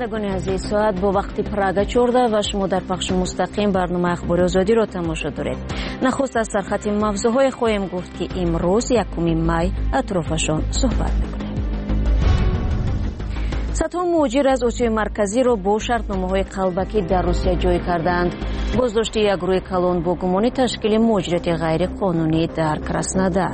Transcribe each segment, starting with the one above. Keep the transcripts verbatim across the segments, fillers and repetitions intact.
شنوندگان عزیز، ساعت با وقتی پراگا چهارده و شما در پخش مستقیم برنامه اخبار آزادی را تماشا دارید. نخست از سرخط موضوعهای خواهیم گفت که امروز یکم می اطرافشان صحبت میکنیم. صدها مهاجر از آسیای مرکزی را با شرطنامه‌های قلبکی در روسیه جای کردند. بازداشت یک گروه کلان با گمان تشکیل مهاجرت غیر قانونی در کراسنودار.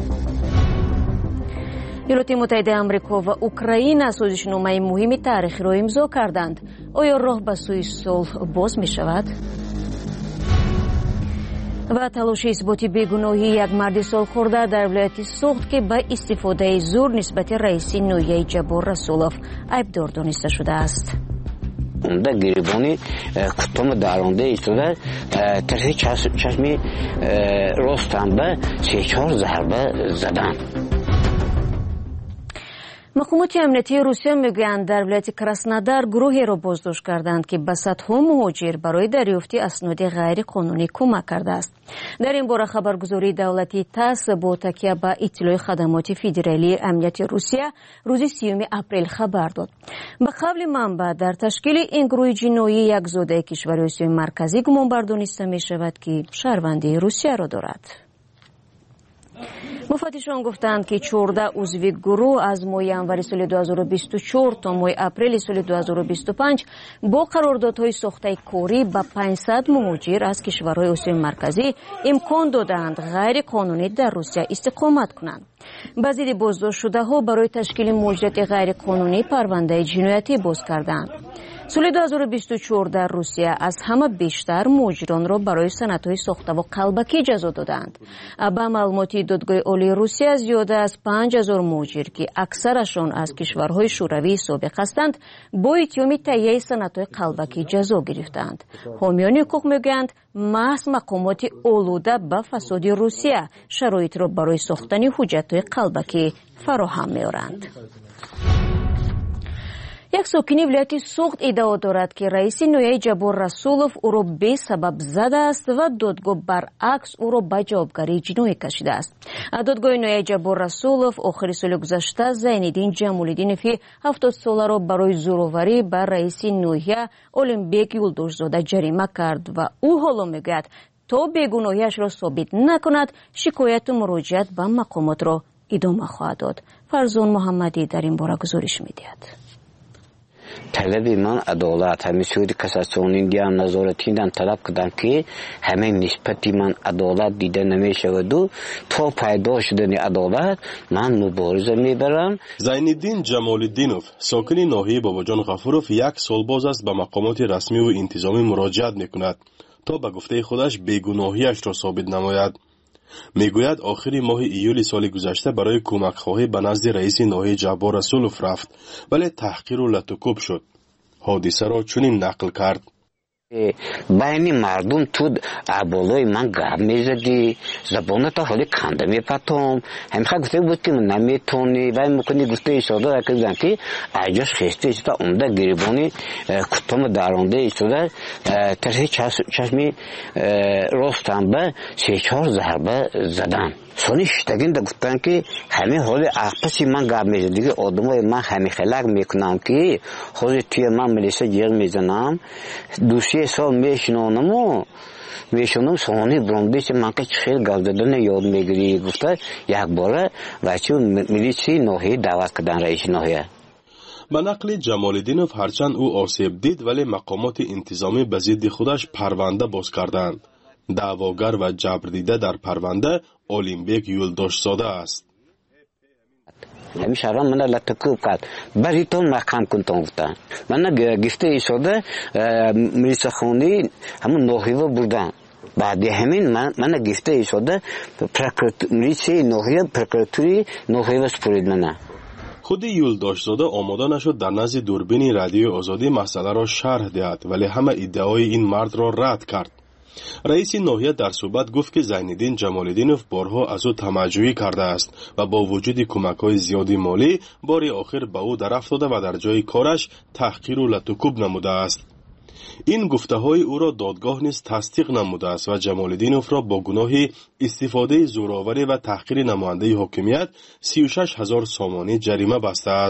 ایالات متحده آمریکا و اوکراین سازشنامه مهم تاریخی را امضا کردند. آیا راه به سوی صلح باز می شود؟ و تلاش اثبات بیگناهی یک مرد سالخورده در ولایت سوخت که به استفاده زور نسبت رئیس نوحه جبار رسولوف عیبدار دانسته شده است. اونده گریبانی کتم درونده ایستاده طرف چشمی راستم به سه چهار ضربه زدن. مقامات امنیتی روسیه میگویند در ولایت کراسنودار گروهی را بازداشت کردند که به صدها مهاجر برای دریافت اسناد غیر قانونی کمک کرده است. در این باره خبرگزاری دولتی تاس با تکیه به اطلاع خدمات فدرالی امنیتی روسیه روز سیوم اپریل خبر داد. به قول منبع در تشکیل این گروه جنایی یک زاده کشور آسیای مرکزی گمان بر دانسته می شود که شهروندی روسیه را دارد. مفتشان گفتند که چهارده عضو گروه از ماه ینوری سال دو هزار و بیست و چهار تا ماه اپریل سال دو هزار و بیست و پنج با قراردادهای ساخته کاری به پانصد مهاجر از کشورهای آسیای مرکزی امکان دادند غیر قانونی در روسیه استقامت کنند. به ضد بازداشت شده ها برای تشکیل مهاجرت غیر قانونی پرونده جنایتی باز کردند. سال دو هزار و بیست و چهار در روسیه از همه بیشتر مهاجران را برای صنعت‌های ساخته و قلبکی جزا دادند. به معلومات دادگاه عالی روسیه زیاده از پنج هزار مهاجر که اکثرشان از کشورهای شوروی سابق هستند با اتهام تهیه صنعت‌های قلبکی جزا گرفتند. حامیان حقوق میگویند محض مقامات آلوده به فساد روسیه شرایط را برای ساختن حجت‌های قلبکی فراهم می‌آورند. یک ساکن ولایت سوخت ادعا دارد که رئیس نوحه جبار رسولوف او را بی سبب زده است و دادگاه برعکس او را به جوابگری جنایی کشیده است. دادگاه نوحه جبار رسولوف آخر سال گذشته زینالدین جمالدینوفی هفتاد ساله را برای زورآوری بر رئیس نوحه اولمبیک یولدوشزاده جریمه کرد و او حالا میگوید تا بیگناهیش را ثابت نکند شکایت و مراجعت به مقامات را ادامه خواهد داد. فرزان محمدی در این باره گزارش میدهد. طلب من عدالت همه سوی کساسیونی دیان نظارتیدن طلب کردم که همه نسبتی من عدالت دیده نمی شود و تا پیدا شدن عدالت من مبارزه میبرم. زینالدین جمالدینوف ساکن ناحیه باباجان غفوروف یک سال باز است به مقامات رسمی و انتظامی مراجعت میکند تا به گفته خودش بیگناهیش را ثابت نماید. میگوید آخری ماه ایول سال گذشته برای کمک خواهی به نزد رئیس نوحه جبار رسولوف رفت ولی تحقیر و لطوکوب شد. حادثه را چنین نقل کرد: بین مردم تو بالای من گپ میزدی، زبانت حالی کنده میپتم، همخواه گفته بود که من نمیتونی و میکنی گفته ایستاده کردن که عجاز خسته ایستاده اونده گریبانی کتم درونده ایستاده طرف چشمی راستم به سه چهار ضربه زدن. سونی شتگین دا گفتن که همه حال اقپسی من گپ میزد دیگه آدمای من همه خلق میکنم که حال توی من ملیسه جیغ میزنم دوسیه سال میشنانم و میشنم سوانی برندیش من که خیلی گپ زدن یاد میگیری. گفته یک باره بچه ملیسی نوحه دعوت کردن رئیس نوحه. به نقل جمالدینوف هرچند او آسیب دید ولی مقامات انتظامی به ضد خودش پرونده باز کردند. دعواگر و جبر دیده در پرونده اولمبیک یولدوشزاده است. همین شهران من لطکوب کرد بریتون محکم کنتون گفتن من گفته ایستاده ملیسه خونی همون نوحیه بردن بعد همین من من گفته ایستاده ملیسه نوحیه پرکراتوری نوحیه سپرید منه. خود یولدوشزاده آماده نشد در نزد دوربین رادیو آزادی مسئله را شرح دهد ولی همه ادعای این مرد را رد کرد. رئیس ناحیه در صحبت گفت که زینالدین جمالدینوف بارها از او تمجید کرده است و با وجود کمک‌های زیادی مالی بار آخر به او در افتاده و در جای کارش تحقیر و لطوکوب نموده است. این گفته‌های او را دادگاه نیز تصدیق نموده است و جمالدینوف را با گناه استفاده زورآوری و تحقیر نماینده حاکمیت سی و شش هزار سامانی جریمه بسته است.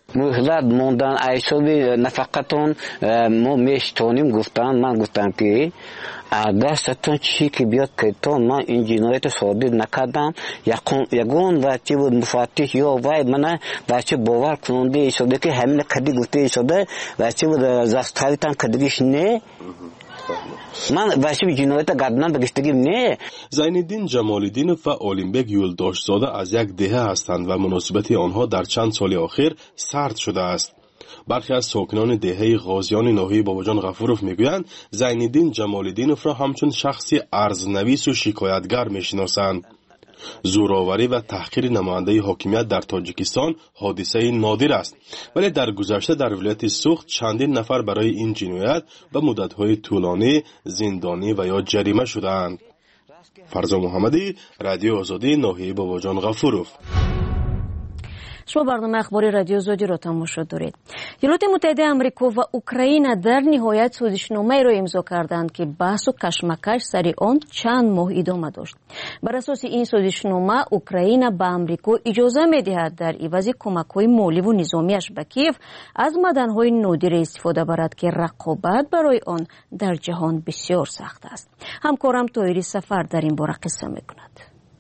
مهلت موندن ایسوبی نفقتون ما میشتونیم گفتن من گفتم که دستتون چی که بیاد که تو من این جنایت صادر نکردم یگون بچه بود مفاتیح یا وای من بچه باور کننده شده که همین کدی گفته شده بچه بود زستاریتان کدیش نه من بچه بی جنایت گردنم بگشتگیم نه. زینالدین جمال‌الدین فعالین بگ یولداشتزاده از یک دهه هستند و مناسبت آنها در چند سال اخیر سرد شده است. برخی از ساکنان دهه غازیان ناحیه باباجان غفوروف میگویند زینالدین جمال‌الدینوف را همچون شخصی ارزنویس و شکایتگر میشناسند. زوراوری و تحقیر نماینده حاکمیت در تاجیکستان حادثه نادر است، ولی در گذشته در ولایت سوخت چندین نفر برای این جنایت به مدت‌های طولانی زندانی و یا جریمه شدند. فرزا محمدی، رادیو آزادی، ناحیه باباجان غفوروف. شما برنامه اخباری رادیو آزادی را تماشا دارید. ایالات متحده آمریکا و اوکراین در نهایت سازشنامه‌ای را امضا کردند که بحث و کشمکش سر آن چند ماه ادامه داشت. بر اساس این سازشنامه اوکراین به آمریکا اجازه می‌دهد در عوض کمک‌های مالی و نظامیش به کیف از معدن‌های نادر استفاده برد که رقابت برای آن در جهان بسیار سخت است. همکارم طاهری سفر در این باره قصه می‌کند.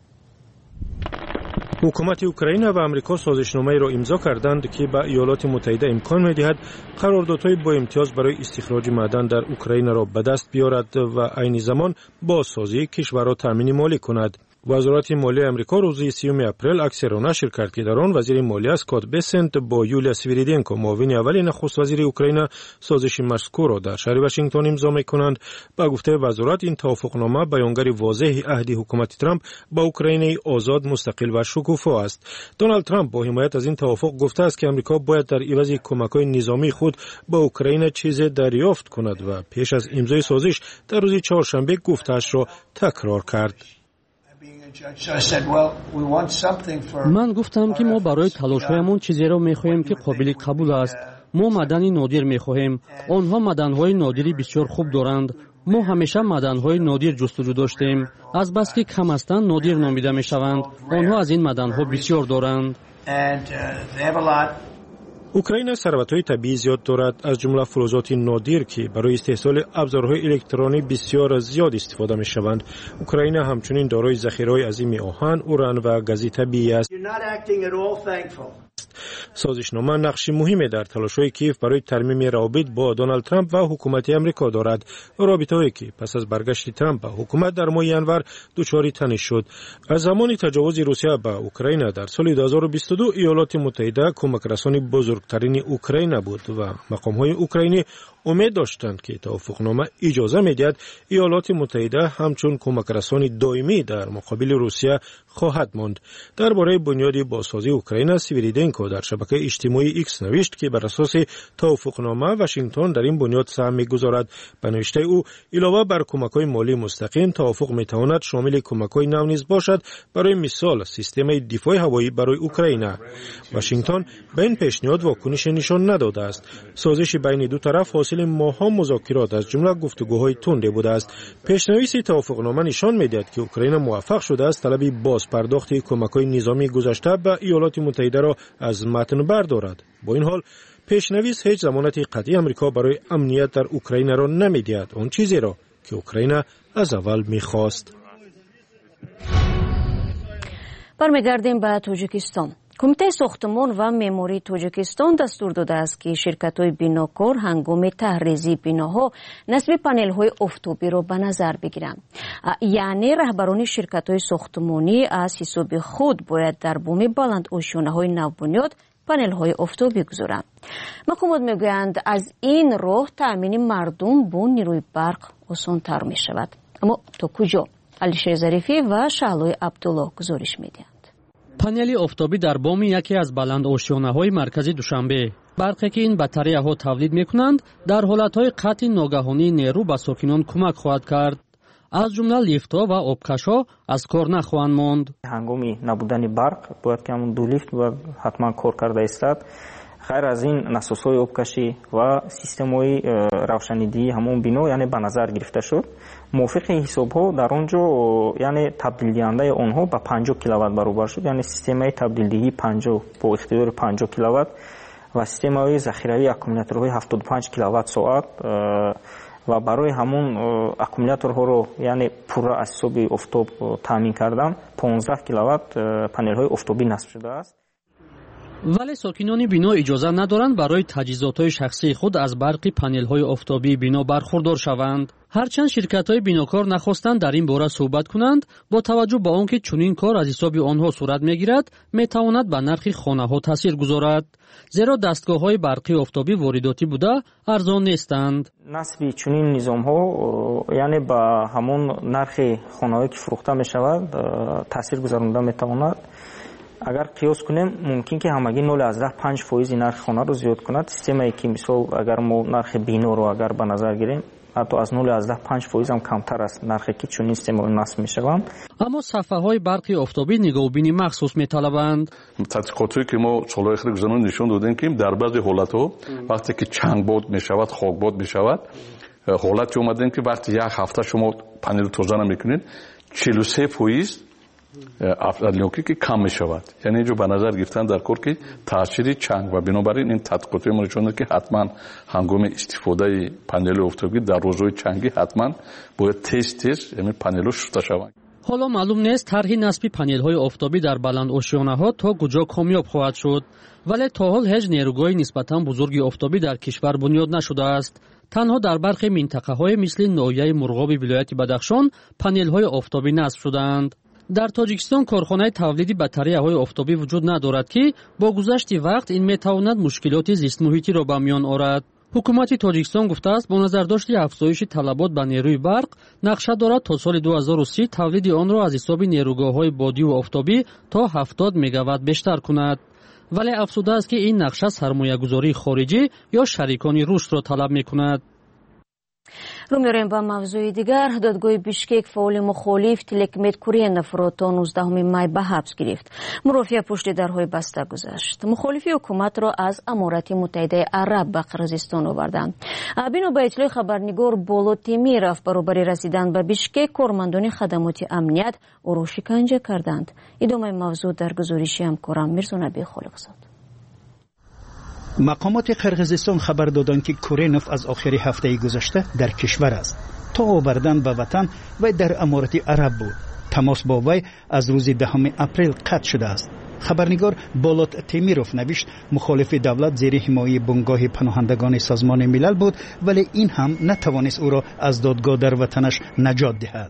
حکومت اوکراین و آمریکا سازشنامه‌ای را امضا کردند که به ایالات متحده امکان می‌دهد قراردادهای با امتیاز برای استخراج معدن در اوکراین را به دست بیارد و عین زمان بازسازی کشور را تامین مالی کند. وزارت مالی آمریکا روز سیوم اپریل عکسی را نشر کرد که در آن وزیر مالی اسکات بسنت با یولیا سویریدنکو معاون اول نخست وزیر اوکراین سازش مذکور را در شهر واشنگتن امضا می‌کنند. با گفته وزارت این توافقنامه بیانگر واضح عهد حکومت ترامپ با اوکراین آزاد، مستقل و شکوفا است. دونالد ترامپ با حمایت از این توافق گفته است که آمریکا باید در عوض کمک‌های نظامی خود با اوکراین چیزی دریافت کند و پیش از امضای سازش در روز چهارشنبه گفته‌اش را تکرار کرد. من گفتم که ما برای تلاش‌هایمان چیزی را می‌خواهیم که قابل قبول است. ما معدن نادر می‌خواهیم. آنها معدن‌های نادری بسیار خوب دارند. ما همیشه معدن‌های نادر جستجو داشتیم. از بس که کم هستند نادر نامیده می‌شوند. آنها از این معدن‌ها بسیار دارند. اوکراین ثروت‌های طبیعی زیاد دارد، از جمله فلزات نادر که برای استحصال ابزارهای الکترونی بسیار زیاد استفاده می‌شوند. اوکراین همچنین دارای ذخیره‌های عظیم آهن، اوران و گاز طبیعی است. سازشنامه نقش مهمی در تلاش‌های کیف برای ترمیم روابط با دونالد ترامپ و حکومت آمریکا دارد. رابطه‌ای که پس از برگشت ترامپ به حکومت در ماه ژانویه دچار تنش شد. از زمان تجاوز روسیه به اوکراین در سال دو هزار و بیست و دو ایالات متحده کمک‌رسان بزرگترین اوکراین بود و مقام‌های اوکراینی امید داشتند که توافقنامه اجازه می‌دهد ایالات متحده همچون کمک‌رسان دائمی در مقابل روسیه خواهد ماند. درباره بنیاد بازسازی اوکراین سویریدنکو در شبکه اجتماعی ایکس نوشت که بر اساس توافقنامه واشنگتن در این بنیاد سهم می‌گذارد. به نوشته او علاوه بر کمک‌های مالی مستقیم توافق می‌تواند شامل کمک‌های نو نیز باشد، برای مثال سیستم دفاع هوایی برای اوکراین. واشنگتن به این پیشنهاد واکنش نشان نداده است. سازش بین دو طرف حاصل ماه‌ها مذاکرات از جمله گفتگوهای تنده بوده است. پیشنویس توافقنامه نشان می‌دهد که اوکراین موفق شده است طلب بازپرداخت کمک‌های نظامی گذشته به ایالات متحده را از متن بردارد. با این حال پیشنویس هیچ ضمانت قطعی آمریکا برای امنیت در اوکراین را نمی‌دهد، آن چیزی را که اوکراین از اول می‌خواست. برمیگردیم به تاجیکستان. کمیته ساختمان و معماری تاجیکستان دستور داده است که شرکت‌های بناکار هنگام طرحریزی بناها نصب پانل‌های آفتابی را به نظر بگیرند. یعنی رهبران شرکت‌های ساختمانی از حساب خود باید در بوم بلند آشیانه‌های نوبنیاد پانل‌های آفتابی گذارند. مقامات میگویند از این راه تأمین مردم با نیروی برق آسان‌تر می‌شود. اما تا کجا؟ علیشیر ظریفی و شعلوی عبدالله گزارش می‌دهند. پانلی آفتابی در بام یکی از بلند آشیانه‌های مرکزی دوشنبه. برقی که این باتری‌ها تولید می‌کنند در حالت‌های قطع ناگهانی نیرو به ساکنان کمک خواهد کرد. از جمله لیفت‌ها و آبکش‌ها از کار نخواهند ماند. هنگامی نبودن برق باید که همون دو لیفت باید حتما کار کرده ایستاد. خیر از این نسوس‌های آبکشی و سیستم‌های روشنیدهی همون بنا یعنی به نظر گرفته شد. موافق حساب‌ها در اونجا یعنی تبدیل دهنده آنها به پنجاه کیلووات برابر شد، یعنی سیستم تبدیل دهی پنجاه با اختیار پنجاه کیلووات و سیستم‌های ذخیروی اکومولاتورهای هفتاد و پنج کیلووات ساعت و برای همون اکومولاتورها یعنی پورا از حساب آفتاب تامین کردن پانزده کیلووات پنل‌های آفتابی نصب شده است. ولی ساکنان بینا اجازه ندارند برای تجهیزات‌های شخصی خود از برق پنل‌های آفتابی بینا برخوردار شوند. هرچند شرکت‌های بیناکار نخواستند در این باره صحبت کنند، با توجه به آنکه چنین کار از حساب آنها صورت می‌گیرد، می‌تواند به نرخ خانه‌ها تاثیر گذارد. زیرا دستگاه‌های برقی آفتابی وارداتی بوده ارزان نیستند. نصب چنین نظام‌ها یعنی با همون نرخ خانه‌هایی که فروخته می‌شود تاثیر گذارنده می‌تواند. اگر قیاس کنیم ممکن که همگی نول ازده پنج فایز نرخ خانه رو زیاد کند. سیستمی که مثال اگر ما نرخ بینا رو اگر به نظر گیریم حتی از نول ازده پنج فایز هم کمتر است نرخی که چون سیستم نصب میشوند. اما صفحه های برقی آفتابی نگاهبینی مخصوص میطلبند. تحقیقاتی که ما سالهای اخیر گذشته نشون دادیم که در بعضی حالت‌ها وقتی که چنگ باد میشود خاک باد میشود حالتی اومدن که وقتی یک هفته شما پنل توزیع نمیکنید چهل و سه فایز افزایشی که کم می شود. یعنی اینجا به نظر گرفتن در کار که تاثیر چنگ و بنابراین این تحقیقات ما نشون داده که حتما هنگام استفاده پنل آفتابی در روزهای چنگی حتما باید تیز تیز یعنی پنل شسته شوند. حالا معلوم نیست طرح نصب پنل‌های آفتابی در بلند آشیانه‌ها تا کجا کامیاب خواهد شد، ولی تا حال هیچ نیروگاه نسبتاً بزرگی آفتابی در کشور بنیاد نشده است. تنها در برخی منطقه‌های مثل ناحیه مرغاب ولایت بدخشان پنل‌های آفتابی نصب شدند. در تاجیکستان کارخانه تولید بطری‌های آفتابی وجود ندارد که با گذشت وقت این میتواند مشکلات زیست محیطی را به میان آورد. حکومت تاجیکستان گفته است با نظر داشت افزایش طلبات به نیروی برق نقشه دارد تا سال دو هزار و سی تولید آن را از حساب نیروگاه‌های بادی و آفتابی تا هفتاد مگاوات بیشتر کند. ولی افسوده است که این نقشه سرمایه‌گذاری خارجی یا شریکان روس را طلب می‌کند. رو می‌ریم با موضوع دیگر. دادگاه بیشکک فعال مخالف تلکمت کورینوف را تا نوزدهم می به حبس گرفت. مرافع پشت درهای بسته گذاشت. مخالفی حکومت را از امارات متحده عرب به قرقیزستان آوردند. بنا به اطلاع خبرنگار بولو تیمیرов برابر رسیدن به بیشکک کارمندان خدمات امنیت او را شکنجه کردند. ادامه موضوع در گزارش همکارم میرزا نبی خالقزاد. مقامات قرقیزستان خبر دادند که کورینوف از آخر هفته گذشته در کشور است. تا آوردن به وطن و در امارات عرب بود. تماس با وی از روز دهم اپریل قطع شده است. خبرنگار بولوت تیمیروف نوشت مخالف دولت زیر حمایت بنگاه پناهندگان سازمان ملل بود، ولی این هم نتوانست او را از دادگاه در وطنش نجات دهد.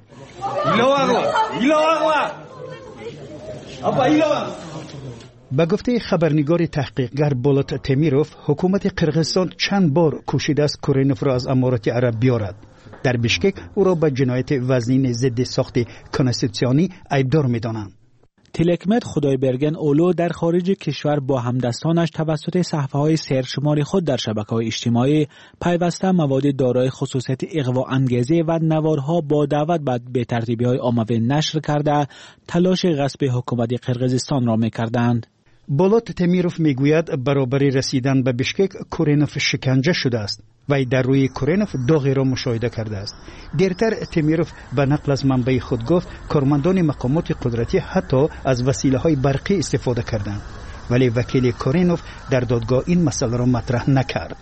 با گفته خبرنگار تحقیقگر بولوت تیمیروف، حکومت قرقیزستان چند بار کوشیده است کورینوف را از امارات عرب بیارد. در بیشکک او را به جنایت وزنین ضد ساخت کنستیتوسیونی ایبدار می‌دانند. تلکمت خدایبرگن اولو در خارج کشور با همدستانش توسط صفحه‌های سرشمار خود در شبکه‌های اجتماعی پیوسته مواد دارای خصوصیت اغوا انگیزه و نوارها با دعوت به ترتیبی‌های عامه نشر کرده تلاش غصب حکومت قرقیزستان را می‌کردند. بولوت تیمیروف میگوید برابری رسیدن به بیشکک کورینوف شکنجه شده است. وی در روی کورینوف داغی را مشاهده کرده است. دیرتر تیمیروف به نقل از منبع خود گفت کارمندان مقامات قدرتی حتی از وسیله‌های برقی استفاده کردند. ولی وکیل کورینوف در دادگاه این مسئله را مطرح نکرد.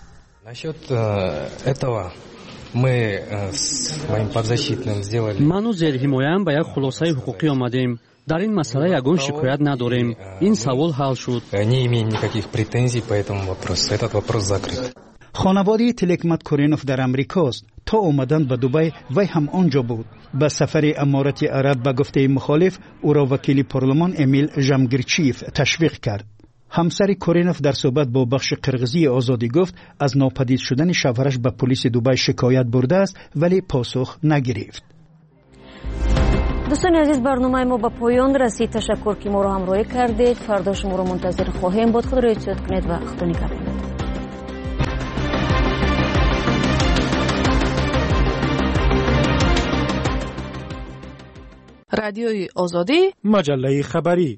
من و زیر حمایه‌ام به یک خلاصه حقوقی آمدیم. در این مسئله یگان شکایت نداریم. این سوال حل شد. خانواده تلکمت کورینوف در امریکا است. تا اومدن به دبی وی هم آنجا بود. به سفر امارات عرب به گفته مخالف او را وکیل پارلمان امیل ژمگیرچیف تشویق کرد. همسر کورینوف در صحبت با بخش قرقیزی آزادی گفت از ناپدید شدن شوهرش به پلیس دبی شکایت برده است ولی پاسخ نگرفت. دوستان عزیز برنامه ما به پایان رسید. تشکر که ما را همراهی کردید. فردا شما را منتظر خواهیم بود. خود را احتیاط کنید و خدا نگهدار. رادیوی آزادی، مجله خبری.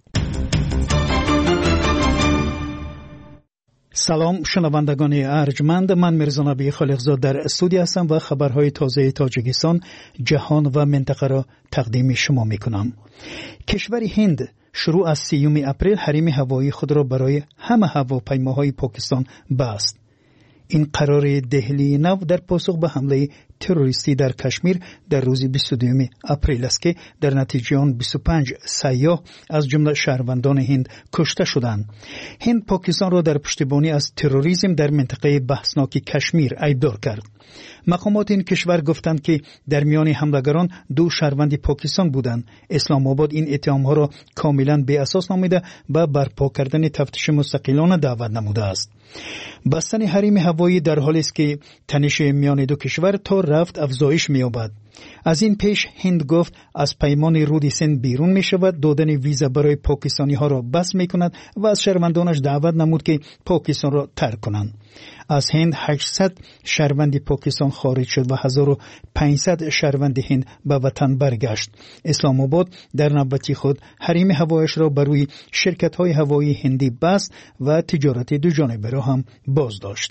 سلام شنوندگان ارجمند، من میرزا نبی خالقزاد در استودیو هستم و خبرهای تازه تاجیکستان، جهان و منطقه را تقدیم شما میکنم. کشور هند شروع از سیوم اپریل حریم هوایی خود را برای همه هواپیماهای پاکستان بست. این قرار دهلی نو در پاسخ به حمله تروریستی در کشمیر در روز بیست و دوم اپریل است که در نتیجه آن بیست و پنج سیاح از جمله شهروندان هند کشته شدند. هند پاکستان را در پشتیبانی از تروریسم در منطقه بحثناک کشمیر ایبدار کرد. مقامات این کشور گفتند که در میان حملگران دو شهروند پاکستان بودند. اسلام آباد این اتهامها را کاملا بی اساس نامیده و برپا کردن تفتیش مستقلانه دعوت نموده است. بستن حریم هوایی در حالی است که تنش میان دو کشور تا رفت افزایش می‌یابد. از این پیش هند گفت از پیمان رود سند بیرون می شود، دادن ویزا برای پاکستانی ها را بس می کند و از شهروندانش دعوت نمود که پاکستان را ترک کنند. از هند هشتصد شهروند پاکستان خارج شد و هزار و پانصد شهروند هند به وطن برگشت. اسلام آباد در نوبت خود حریم هوایش را بر روی شرکت های هوایی هندی بست و تجارت دو جانبه را هم باز داشت.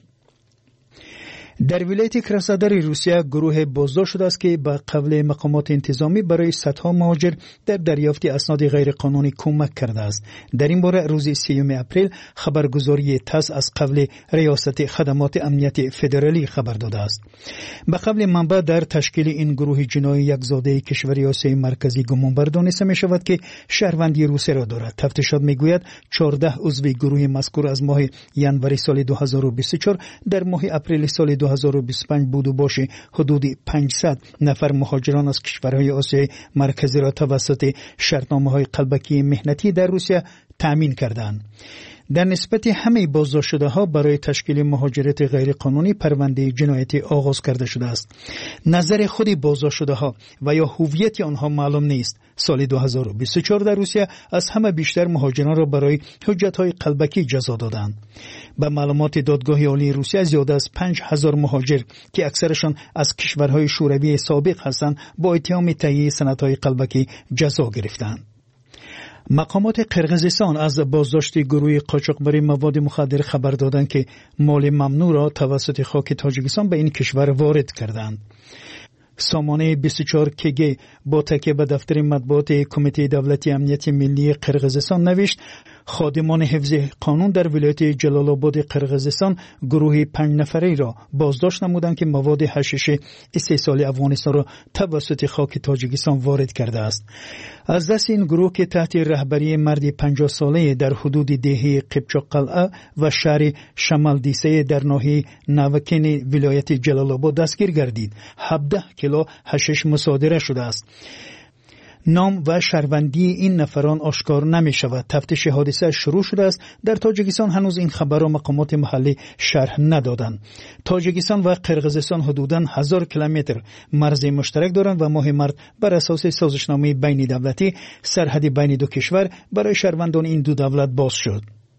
در ولایت کراسنودار روسیه گروه بازداشت شده است که به قول مقامات انتظامی برای صدها مهاجر در دریافت اسناد غیرقانونی کمک کرده است. در این باره روز سیوم اپریل خبرگزاری تاس از قول ریاست خدمات امنیت فدرالی خبر داده است. به قول منبع در تشکیل این گروه جنایی یک زاده کشور آسیای مرکزی گمان بر دانسته می شود که شهروندی روسیه را دارد. تفتیشات می گوید چهارده عضو گروه مذکور از ماه ینوری سال دو هزار و بیست و چهار در ماه اپریل سال دو هزار و بیست و پنج بود و باش حدود پانصد نفر مهاجران از کشورهای آسیای مرکزی را توسط شرطنامه‌های قلبکی مهنتی در روسیه تأمین کردند. در نسبت همه بازداشت شده ها برای تشکیل مهاجرت غیرقانونی پرونده جنایتی آغاز کرده شده است. نظر خود بازداشت شده ها و یا هویت آنها معلوم نیست. سال دو هزار و بیست و چهار در روسیه از همه بیشتر مهاجران را برای حجت‌های قلبکی جزا دادند. به معلومات دادگاه عالی روسیه زیاده از پنج هزار مهاجر که اکثرشان از کشورهای شوروی سابق هستند با اتهام تهیه سندهای قلبکی جزا گرفتند. مقامات قرقیزستان از بازداشت گروه قاچاقبری مواد مخدر خبر دادند که مال ممنوع را توسط خاک تاجیکستان به این کشور وارد کردند. سامانه بیست و چهار کیگی با تکیه به دفتر مطبوعات کمیته دولتی امنیت ملی قرقیزستان نوشت خادمان حفظ قانون در ولایت جلال آباد قرقیزستان گروه پنج نفره را بازداشت نمودند که مواد حشیش استحصال افغانستان را توسط خاک تاجیکستان وارد کرده است. از دست این گروه که تحت رهبری مردی پنجاه ساله در حدود دهه قبچاق قلعه و شهر شمال دیسه در ناحیه نوکن ولایت جلال آباد دستگیر گردید. هفده کیلو حشیش مصادره شده است. نام و شهروندی این نفران آشکار نمی شود. تفتیش حادثه شروع شده است. در تاجیکستان هنوز این خبر را مقامات محلی شرح ندادند. تاجیکستان و قرقیزستان حدوداً هزار کیلومتر مرز مشترک دارند و ماه مارس بر اساس سازشنامه بین دولتی سرحد بین دو کشور برای شهروندان این دو دولت باز شد.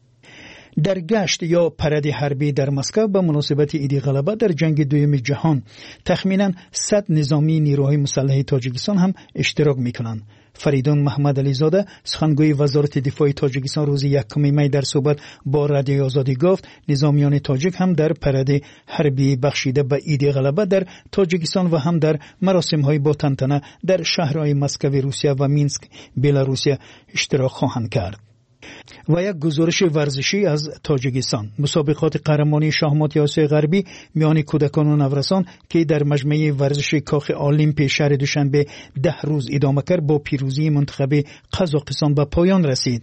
در گشت یا پرد حربی در مسکو به مناسبت عید غلبه در جنگ دوم جهان تخمینا صد نظامی نیروهای مسلح تاجیکستان هم اشتراک میکنند. فریدون محمد علی زاده سخنگوی وزارت دفاع تاجیکستان روز یکم می در صحبت با رادیوی آزادی گفت نظامیان تاجیک هم در پرد حربی بخشیده به عید غلبه در تاجیکستان و هم در مراسم‌های با تنتنه در شهرهای مسکو روسیه و مینسک بلاروسیه اشتراک خواهند کرد. و یک گزارش ورزشی از تاجیکستان. مسابقات قهرمانی شاهمات آسیای غربی میان کودکان و نورسان که در مجمع ورزش کاخ المپی شهر دوشنبه ده روز ادامه کرد با پیروزی منتخب قزاقستان به پایان رسید.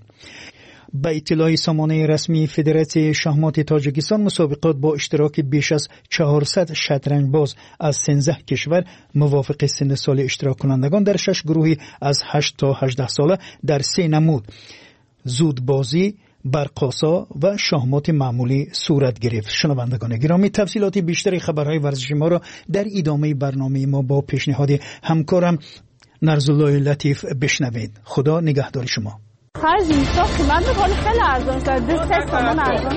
به اطلاع سامانه رسمی فدراسیون شاهمات تاجیکستان مسابقات با اشتراک بیش از چهارصد شطرنج باز از سیزده کشور موافق سن سال اشتراک کنندگان در شش گروهی از هشت تا هجده ساله در سه نمود زودبازی، برقاسا و شاهمات معمولی صورت گرفت. شنوندگان گرامی تفصیلات بیشتر خبرهای ورزشی ما را در ادامه برنامه ما با پیشنهاد همکارم نرزالله لطیف بشنوید. خدا نگهدار شما. خرج اینستا قیمت بکنه خیلی ارزان شد. سه تومن ارزان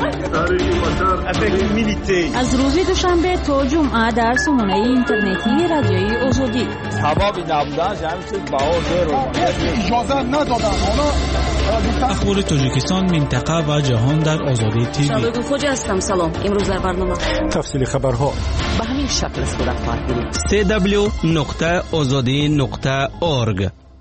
شد. از روز دوشنبه تا جمعه در سامانه اینترنتی رادیوی آزادی. ثوابی نبودن جمعی چیز باور رو اجازه ندادن. اخبار تاجیکستان، منطقه و جهان در آزادی تیوی. شباب خوش هستم. سلام. امروز در برنامه تفصیل خبرها به همین شکل صورت خواهد بود. دبلیو دبلیو دبلیو نقطه آزادی نقطه اورگ.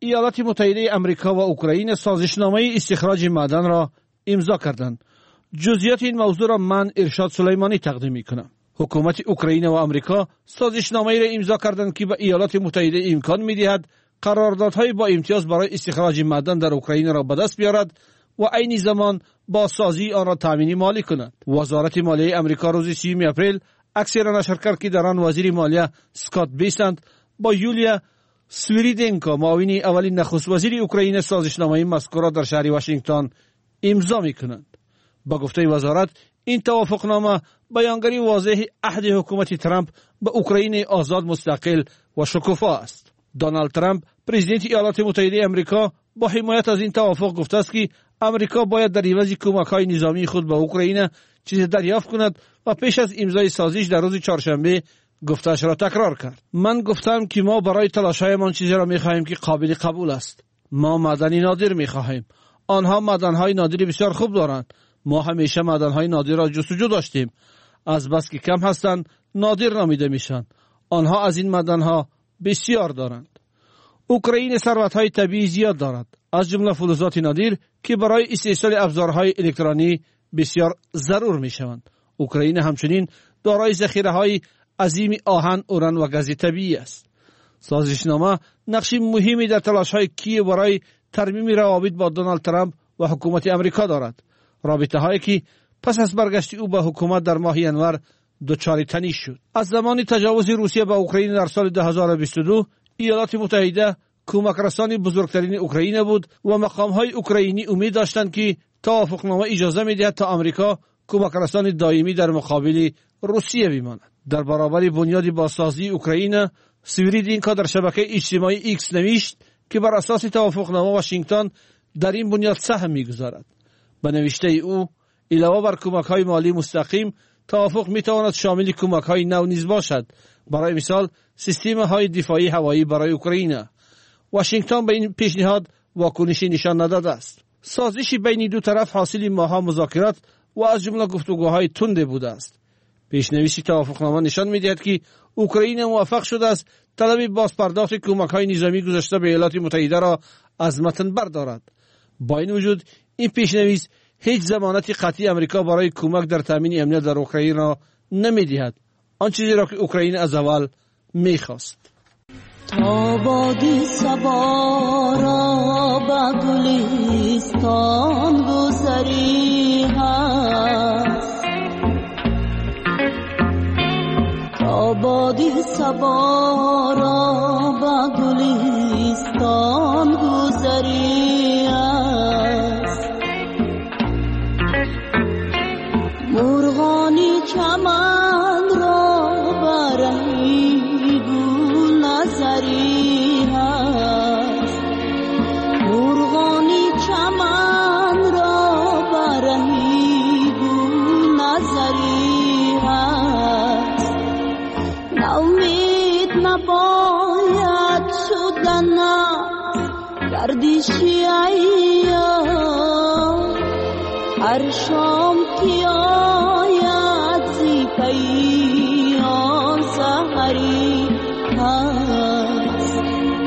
ایالات متحده آمریکا و اوکراین سازشنامه استخراج معدن را امضا کردند. جزئیات این موضوع را من ارشاد سلیمانی تقدیم می‌کنم. حکومت اوکراین و آمریکا سازشنامه‌ای را امضا کردند که به ایالات متحده امکان می‌دهد قراردادهای با امتیاز برای استخراج معدن در اوکراین را به دست بیارد و عین زمان با سازی آن را تامین مالی کند. وزارت مالیه آمریکا روز سیوم اپریل عکسی را نشر کرد که در آن وزیر مالیه اسکات بیسنت با یولیا سویریدنکو معاون اولین نخست وزیر اوکراین سازشنامه مذکور را در شهر واشنگتن امضا می‌کنند. با گفته وزارت این توافقنامه بیانگری واضح عهد حکومت ترامپ به اوکراین آزاد، مستقل و شکوفا است. دونالد ترامپ پرزیدنت ایالات متحده آمریکا با حمایت از این توافق گفته است که آمریکا باید در عوض کمک‌های نظامی خود به اوکراین چیزی دریافت کند و پیش از امضای سازش در روز چهارشنبه گفته‌اش را تکرار کرد. من گفتم که ما برای تلاش‌هایمان چیزی را می‌خواهیم که قابل قبول است. ما معدنی نادر می‌خواهیم. آنها معدن‌های نادری بسیار خوب دارند. ما همیشه معدن‌های نادر را جستجو داشتیم. از بس که کم هستند نادر نامیده میشن. آنها از این معدن‌ها بسیار دارند. اوکراین ثروت‌های طبیعی زیاد دارد، از جمله فلزات نادر که برای استحصال ابزارهای الکترونی بسیار ضرور میشوند. اوکراین همچنین دارای ذخیره‌های عظیم آهن، اوران و گاز طبیعی است. سازشنامه نقش مهمی در تلاش‌های کیو برای ترمیم روابط با دونالد ترامپ و حکومت آمریکا دارد. رابطه‌هایی که پس از برگشت او به حکومت در ماه ژانویه دچار تنش شد. از زمان تجاوز روسیه به اوکراین در سال دو هزار و بیست و دو ایالات متحده کمک رسانی بزرگترین اوکراین بود و مقام‌های اوکراینی امید داشتند که توافقنامه اجازه می‌دهد تا آمریکا کمک رسانی دائمی در مقابل روسیه بماند. در برابر بنیاد بازسازی اوکراین، سویریدنکو در شبکه اجتماعی ایکس نوشت که بر اساس توافقنامه واشنگتن در این بنیاد سهم می‌گذارد. به نوشته او علاوه بر کمک‌های مالی مستقیم، توافق می‌تواند شامل کمک‌های نو نیز باشد. برای مثال سیستم‌های دفاعی هوایی برای اوکراین. واشنگتن به این پیشنهاد واکنشی نشان نداده است. سازش بین دو طرف حاصل ماه‌ها مذاکرات و از جمله گفتگوهای تند بوده است. پیش‌نویس توافقنامه نشان می‌دهد که اوکراین موفق شده است طلب بازپرداخت کمک‌های نظامی گذشته به ایالات متحده را از متن بردارد. با این وجود این پیش‌نویس هیچ ضمانت قطعی آمریکا برای کمک در تامین امنیت در اوکراین را نمی‌دهد، آن چیزی را که اوکراین از اول می‌خواست. تا بادی صبا را به گلستان گذری هست، تا بادی صبا را به گلستان گذری هست، مرغانی چمن را برهی گل نظری هست، مرغانی چمن را برهی گل نظری هست، نومید نباید شدن گردشی ایام، هر شام که آید زی پیام سحری هست.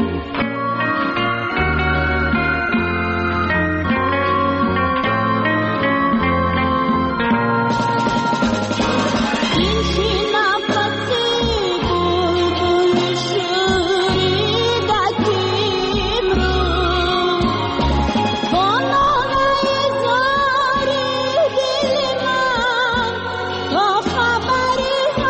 این که نفسی بلبل شنیدت امروز، با ناله زاری دل من تا خبری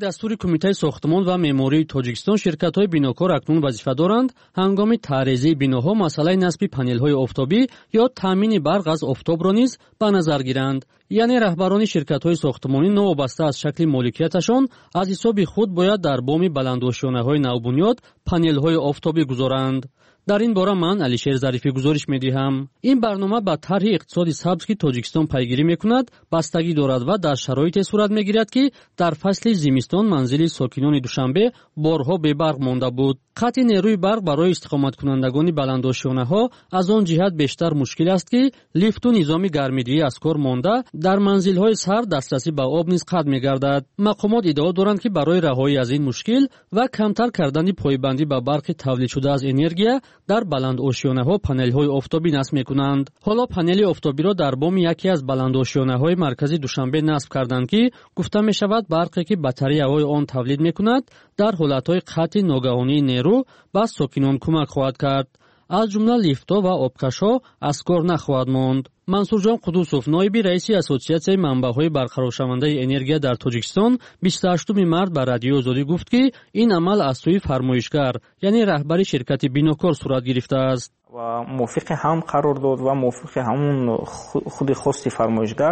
دستور کمیته ساختمان و معماری تاجیکستان شرکت‌های بیناکار اکنون وظیفه دارند هنگام تعرضه بیناها مسئله نصب پنل‌های آفتابی یا تامین برق از آفتاب را نیز به نظر گیرند. یعنی رهبران شرکت‌های ساختمانی نوابسته از شکل مالکیتشان از حساب خود باید در بام بلندآشیانه‌های نوبنیاد پنل‌های آفتابی گذارند. در این باره من علیشیر ظریفی گزارش می‌دهم. این برنامه با طرح اقتصادی سبز که تاجیکستان پیگیری می‌کند بستگی دارد و در شرایط صورت می‌گیرد که در فصل زمستان منزل ساکنان دوشنبه بارها بی برق مانده بود. قطع نیروی برق برای استقامت کنندگان بلندآشیانه‌ها از آن جهت بیشتر مشکل است که لیفت و نظام گرمایدهی از کار مانده در منزل‌های سر دسترسی به آب نیز قطع می‌گردد. مقامات ادعا دارند که برای رهایی از این مشکل و کمتر کردن پایبندی به برق تولید شده از انرژی در بلندآشیانه‌ها پنل‌های آفتابی نصب می‌کنند. حالا پنل آفتابی را در بام یکی از بلندآشیانه‌های مرکزی دوشنبه نصب کردند که گفته می‌شود برقی که باتری‌های آن تولید می‌کند در حالت‌های قطع ناگهانی نیرو به ساکنان کمک خواهد کرد. از جمله لیفت‌ها و آبکش‌ها از کار نخواهد ماند. منصور جان قدوسوف نایب رئیس اسوسیاسیون منبع‌های برقرارشونده انرژی در تاجیکستان بیست و هشتم مارس به رادیو آزادی گفت که این عمل از سوی فرمایشگر یعنی رهبر شرکت بیناکار صورت گرفته است و موافق هم قرار داد و موافق همون خود خواست فرمایشگر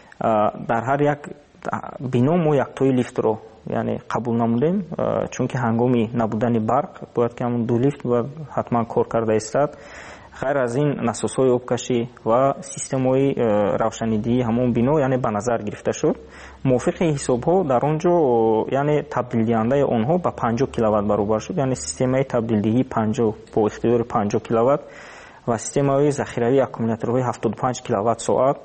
در هر یک بینا ما یک توی لیفت رو یعنی قبول نمودیم چون که هنگامی نبودن برق باید که همون دو لیفت باید حتما کار کرده استاد. غیر از این نسوس‌های آبکشی و سیستم‌های روشنیدهی همون بینا یعنی به نظر گرفته شد. موافق حساب‌ها در اونجا یعنی تبدیل دهنده آنها به پنجاه کیلووات برابر شد یعنی سیستم‌های تبدیل‌دهی پنجاه با اختیار پنجاه کیلووات و سیستم‌های ذخیره‌ای اکومولاتورهای هفتاد و پنج کیلووات ساعت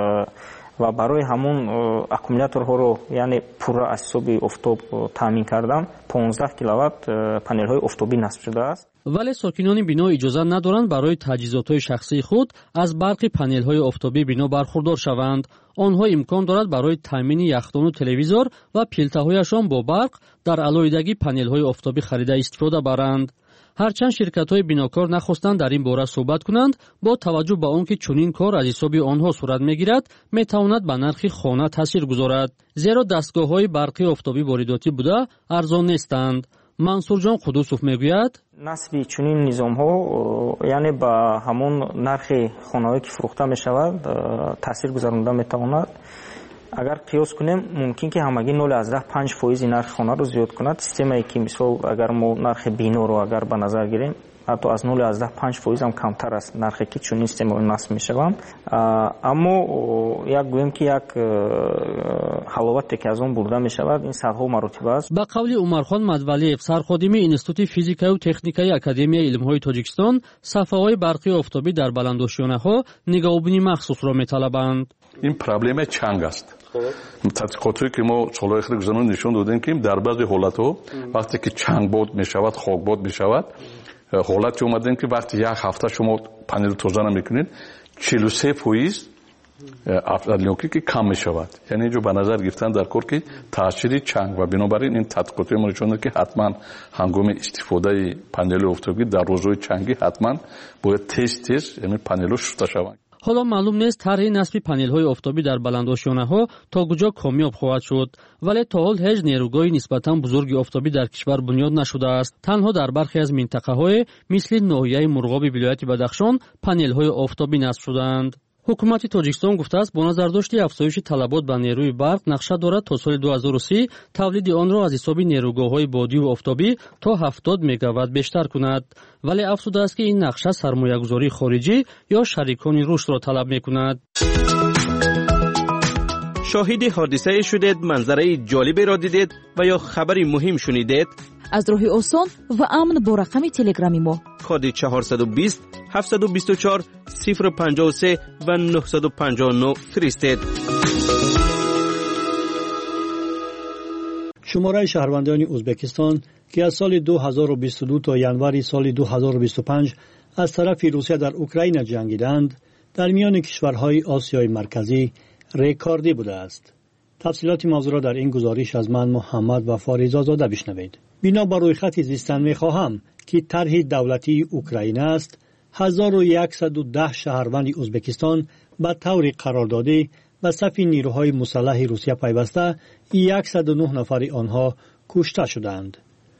و برای همون اکومولاتورها رو یعنی پورا از حساب آفتاب تامین کردن پانزده کیلووات پنل‌های آفتابی نصب شده است. ولی ساکنان بنا اجازه ندارند برای تجهیزات‌های شخصی خود از برق پنل‌های آفتابی بنا برخوردار شوند. آنها امکان دارد برای تامین یخدان و تلویزور و پیلته‌هایشان با برق در علیحدگی پنل‌های آفتابی خریده استفاده برند. هرچند شرکت‌های بیناکار نخواستند در این باره صحبت کنند با توجه به آنکه چنین کار از حساب آنها صورت می‌گیرد می‌تواند به نرخ خانه تاثیر گذارد زیرا دستگاه‌های برقی آفتابی وارداتی بوده ارزان نیستند. منصور جان قدوسوف میگوید نصب چنین نظام‌ها یعنی با همون نرخ خانه‌ای که فروخته می‌شود تاثیر گذارنده می‌تواند. اگر قیاس کنیم ممکن که همگی نول از ده پنج فایز نرخ خانه رو زیاد کند. سیستمی که مثلا اگر ما نرخ بینا رو اگر به نظر گیریم حتی از نول از ده پنج فایز هم کمتر است نرخی که چون سیستم نصب می‌شوند. اما یک گویم که یک حلاوتی که از اون برده می‌شود این صدها مراتب است. با قول عمرخان مدولیف سرخادم انستیتوت فیزیک و تکنیکی اکادمی علم‌های تاجیکستان صفحه‌های برقی آفتابی در بلندآشیانه‌ها نگاهبانی مخصوص را می‌طلبند. این پرابلم چنگ است. تحقیقاتی که ما سالهای اخیر گذشته نشون دادیم که در بعضی حالت‌ها وقتی که چنگ باد می‌شود خاک باد می‌شود حالتی اومدن که وقتی یک هفته شما پنل تازه نمی‌کنید چهل و سه فایز افزایشی که کم می‌شود. یعنی اینجا به نظر گرفتن در کار که تاثیر چنگ و بنابراین این تحقیقاتی ما نشون داد که حتما هنگام استفاده پنل آفتابی در روزهای چنگی حتما باید تست تست یعنی پنل‌ها شسته شوند. حالا معلوم نیست طرح نصب پنل‌های آفتابی در بلندآشیانه‌ها تا کجا کامیاب خواهد شد ولی تا حال هیچ نیروگاه نسبتاً بزرگ آفتابی در کشور بنیاد نشده است. تنها در برخی از منطقه‌های مثل ناحیه مرغاب ولایت بدخشان پنل‌های آفتابی نصب شده‌اند. حکومت تاجیکستان گفته است با نظرداشت افزایش طلبات به نیروی برق نقشه دارد تا سال دو هزار و سی تولید آن را از حساب نیروگاه‌های بادی و آفتابی تا هفتاد مگاوات بیشتر کند ولی افزوده است که این نقشه سرمایه‌گذاری خارجی یا شریکان رشد را طلب می‌کند. شاهد حادثه شدید، منظره جالبی را دیدید و یا خبری مهم شنیدید؟ از راه آسان و امن با رقم تلگرامی ما کد چهارصد و بیست هفتصد و بیست و چهار صفر پنجاه و سه و نهصد و پنجاه و نه فرستید. شماره شهروندان ازبکستان که از سال دو هزار و بیست و دو تا ینوری سال دو هزار و بیست و پنج از طرف روسیه در اوکراین جنگیدند در میان کشورهای آسیای مرکزی رکوردی بوده است. تفصیلات موضوع را در این گزارش از من محمد و فاریزاده بشنوید. بنا بر روی خط زیستن می‌خواهم که طرح دولتی اوکراین است هزار و صد و ده شهروند ازبکستان به طور قراردادی به صف نیروهای مسلح روسیه پیوسته صد و نه نفر آنها کشته شدند.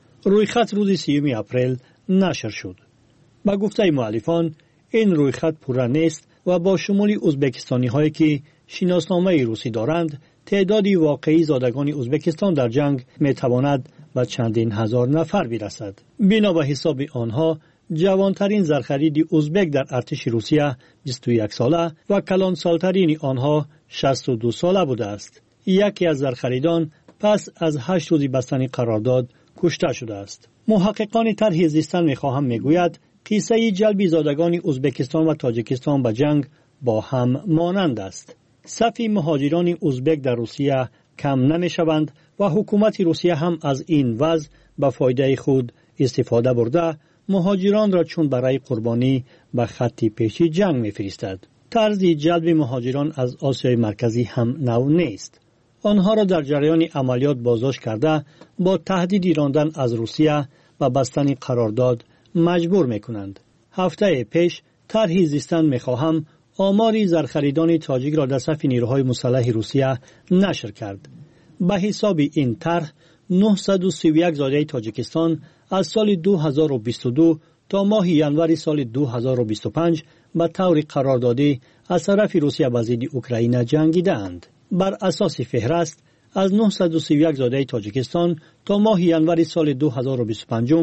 رویخط روز سیوم اپریل نشر شد. با گفته مؤلفان این رویخط پوره نیست و با شمول ازبکستانی هایی که شناسنامه روسی دارند تعدادی واقعی زادگان ازبکستان در جنگ می تواند به چندین هزار نفر برسد. بنا به حساب آنها جوانترین زرخرید ازبک در ارتش روسیه بیست و یک ساله و کلان سالترین آنها شصت و دو ساله بوده است. یکی از زرخریدان پس از هشت روزی بستنی قرارداد کشته شده است. محققان طرح زیستن می‌خواهم میگوید قصه جلب زادگان ازبکستان و تاجیکستان به جنگ با هم مانند است. صف مهاجران ازبک در روسیه کم نمی‌شوند و حکومت روسیه هم از این وضع به فایده خود استفاده برده مهاجران را چون برای قربانی به خط پیشی جنگ می‌فرستد. طرز جلب مهاجران از آسیای مرکزی هم نو نیست. آنها را در جریان عملیات بازداشت کرده با تهدید راندن از روسیه و بستن قرارداد مجبور می‌کنند. هفته پیش طرح زیستن می‌خواهم آماری زرخریدان تاجیک را در صف نیروهای مسلح روسیه نشر کرد. به حساب این طرح نهصد و سی و یک زاده تاجیکستان از سال دو هزار و بیست و دو تا ماه ژانویه سال دو هزار و بیست و پنج به طور قراردادی از طرف روسیه به ضد اوکراین جنگیدند. بر اساس فهرست از نهصد و سی و یک زاده تاجیکستان تا ماه ژانویه سال دو هزار و بیست و پنج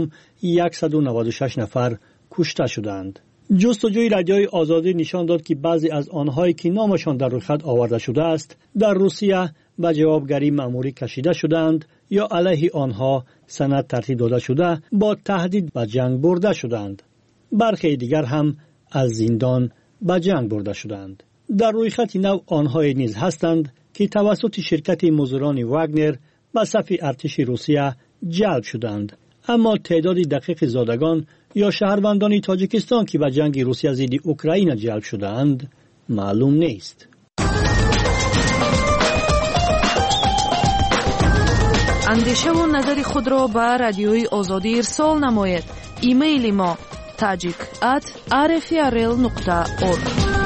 صد و نود و شش نفر کشته شدند. جستجوی رادیوی آزادی نشان داد که بعضی از آنهایی که نامشان در رویخط آورده شده است در روسیه به جوابگری مأموری کشیده شدند یا علیه آنها سند ترتیب داده شده با تهدید به جنگ برده شدند. برخی دیگر هم از زندان به جنگ برده شدند. در رویخط نو آنهایی نیز هستند که توسط شرکت مزدوران واگنر به صف ارتش روسیه جلب شدند، اما تعداد دقیق زادگان یا شهروندان تاجیکستان که به جنگ روسیه ضد اوکراین جلب شدند معلوم نیست. اندیشه و نظر خود را به رادیوی آزادی ارسال نمایید. ایمیل ما tajik at r f r l nokta org.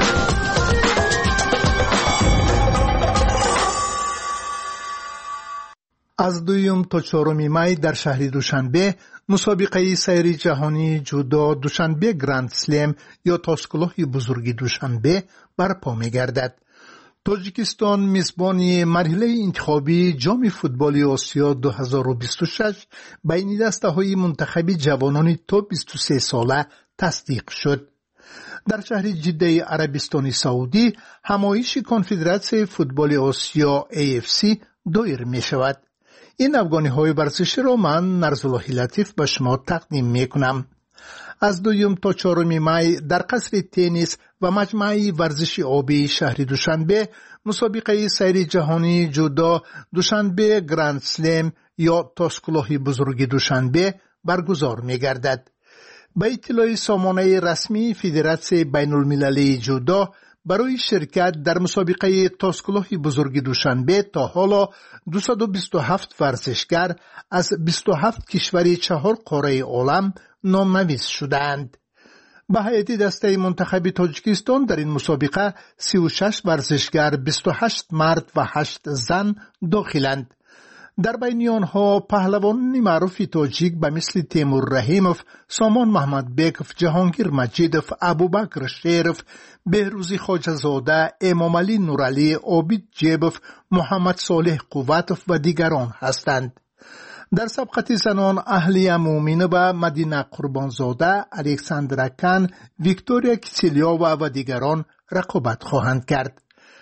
از دویم تا چهارم می در شهر دوشنبه مسابقه سیری جهانی جودو دوشنبه گراند سلم یا تاسکلوه بزرگی دوشنبه برپا می گردد. تاجیکستان میزبان مرحله انتخابی جام فوتبال آسیا دو هزار و بیست و شش بین دسته‌های منتخبی جوانان تا بیست و سه ساله تصدیق شد. در شهر جده عربستان سعودی همایش کنفدراسیون فوتبال آسیا ای اف سی دایر می شود. این افغانی‌های ورزشی را من نرزالله لطیف به شما تقدیم می کنم. از دوم تا چهارم می در قصر تنیس و مجمع ورزشی آبی شهر دوشنبه مسابقه سیر جهانی جودو دوشنبه گراند سلم یا تاسکلوه بزرگ دوشنبه برگزار می گردد. به اطلاع سامانه رسمی فدراسیون بین المللی جودو برای شرکت در مسابقه تاسکلوه بزرگ دوشنبه تا حالا دویست و بیست و هفت ورزشگر از بیست و هفت کشور چهار قاره عالم نام‌نویس شدند. به هیئت دسته منتخب تاجیکستان در این مسابقه سی و شش ورزشگر، بیست و هشت مرد و هشت زن داخلند. در بین آنها پهلوان معروف تاجیک به مثل تیمور رحیموف، سامان محمد بیکوف، جهانگیر مجیدوف، ابوبکر شیرف، بهروزی خواجه‌زاده، امام علی نورعلی، عابد جیبوف، محمد صالح قوتوف و دیگران هستند. در سبقت زنان اهلیه مومینه و مدینه قربانزاده، الکساندرا کن، ویکتوریا کیسلیووا و دیگران رقابت خواهند کرد.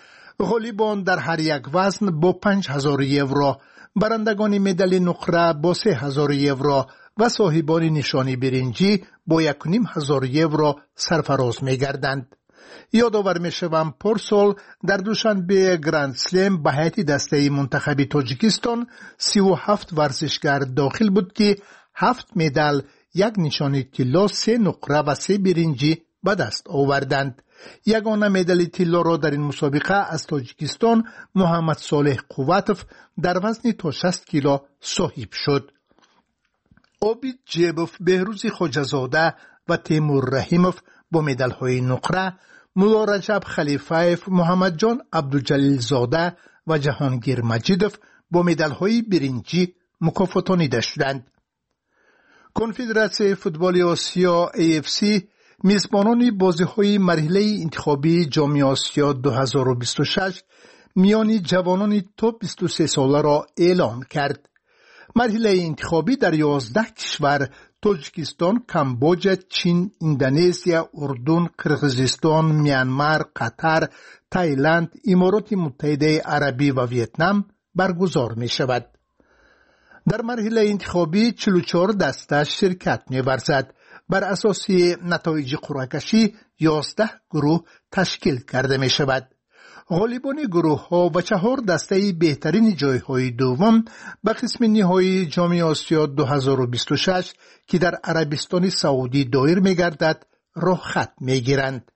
غالیبان در هر یک وزن با پنج هزار یورو، برندگان مدال نقره با سه هزار یورو و صاحبان نشانی برنجی با یک و نیم هزار یورو سرفراز می گردند. یادآور می شوم پارسال در دوشنبه گراند سلم به هیئت دسته منتخب تاجیکستان سی و هفت ورزشگر داخل بود که هفت مدال، یک نشانی طلا، سه نقره و سه برنجی به دست آوردند. یگانه مدال طلا را در این مسابقه از تاجیکستان محمد صالح قوتوف در وزن تا شصت کیلو صاحب شد. عابد جیبوف، بهروزی خواجه‌زاده و تیمور رحیموف با مدال های نقره، ملا رجب خلیفایف، محمد جان عبدالجلیل زاده و جهانگیر مجیدوف با مدال‌های برنجی مکافاتانیده شدند. کنفدراسیون فوتبال آسیا ای اف سی میزبانان بازی‌های مرحله انتخابی جام آسیا دو هزار و بیست و شش میان جوانان تا بیست و سه ساله را اعلام کرد. مرحله انتخابی در یازده کشور تاجیکستان، کامبوجا، چین، اندونزیا، اردن، قرقیزستان، میانمار، قطر، تایلند، امارات متحده عربی و ویتنام برگزار می شود. در مرحله انتخابی چهل و چهار دسته شرکت می ورزد. بر اساس نتایج قرعه کشی یازده گروه تشکیل کرده می شود. غالبان گروه ها و چهار دسته بهترین جای های دوم به قسم نهایی جام آسیا دو هزار و بیست و شش که در عربستان سعودی دایر می گردد راه خط می گیرند.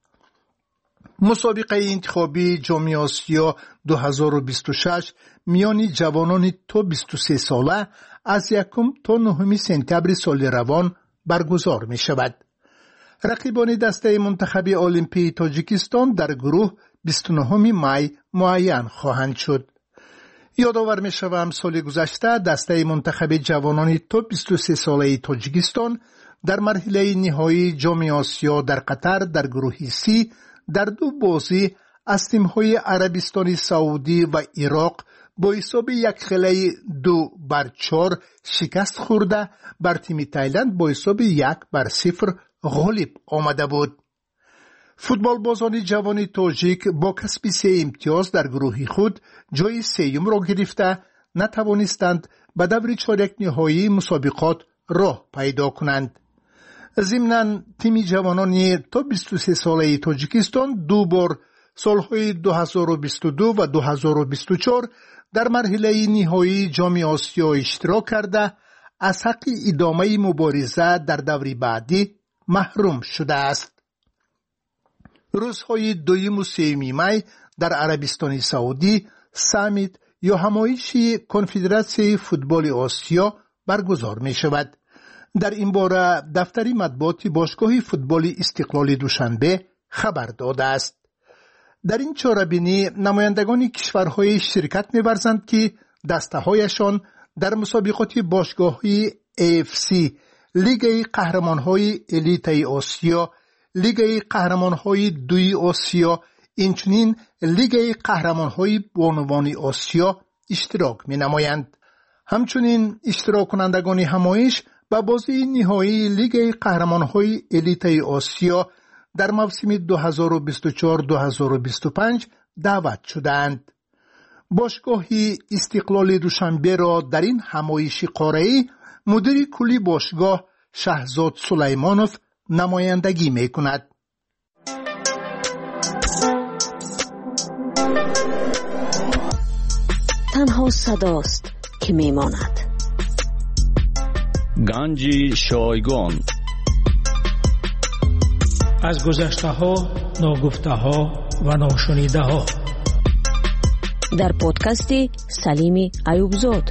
مسابقه انتخابی جام آسیا دو هزار و بیست و شش میان جوانان تا بیست و سه ساله از یکم تا نهم سپتامبر سال روان برگزار می شود. رقیبان دسته منتخب المپی تاجیکستان در گروه بیست و نهم می معین خواهند شد. یادآور می شوم سال گذشته دسته منتخب جوانان تا بیست و سه ساله تاجیکستان در مرحله نهایی جام آسیا در قطر در گروه سی در دو بازی از تیم‌های عربستان سعودی و عراق با حساب یک خیلی دو بر چهار شکست خورده بر تیم تایلند با حساب یک بر صفر غالب آمده بود. فوتبال بازان جوان تاجیک با کسب سه امتیاز در گروه خود جای سوم را گرفته نتوانستند به دور چهارک نهایی مسابقات راه پیدا کنند. ضمناً تیم جوانان تا بیست و سه ساله تاجیکستان دو بار سالهای دو هزار و بیست و دو و دو هزار و بیست و چهار در مرحله نهایی جام آسیا اشتراک کرده از حق ادامه مبارزه در دور بعدی محروم شده است. روزهای دوم و سوم می در عربستان سعودی سامیت یا همایشی کنفدراسیون فوتبال آسیا برگزار می شود. در این باره دفتر مطبوعات باشگاه فوتبال استقلال دوشنبه خبر داده است. در این چاره‌بینی نمایندگان کشورهای شرکت می‌ورزند که دسته‌هایشان در مسابقات باشگاهی ای اف سی، لیگ قهرمان‌های الیت آسیا، لیگ قهرمان‌های دوی آسیا، اینچنین لیگ قهرمان‌های بانوان آسیا اشتراک می‌نمایند. همچنین اشتراک کنندگان همایش به بازی نهایی لیگ قهرمان‌های الیت آسیا در موسم دو هزار و بیست و چهار دو هزار و بیست و پنج دعوت شدند. باشگاه استقلال دوشنبه را در این همایش قاره‌ای مدیر کلی باشگاه شهزاد سلیمانوف نمایندگی می‌کند. تنها صداست که میماند. گنج شایگان از گذشته ها، ناگفته ها و ناشنیده ها در پادکست سلیم ایوبزاد.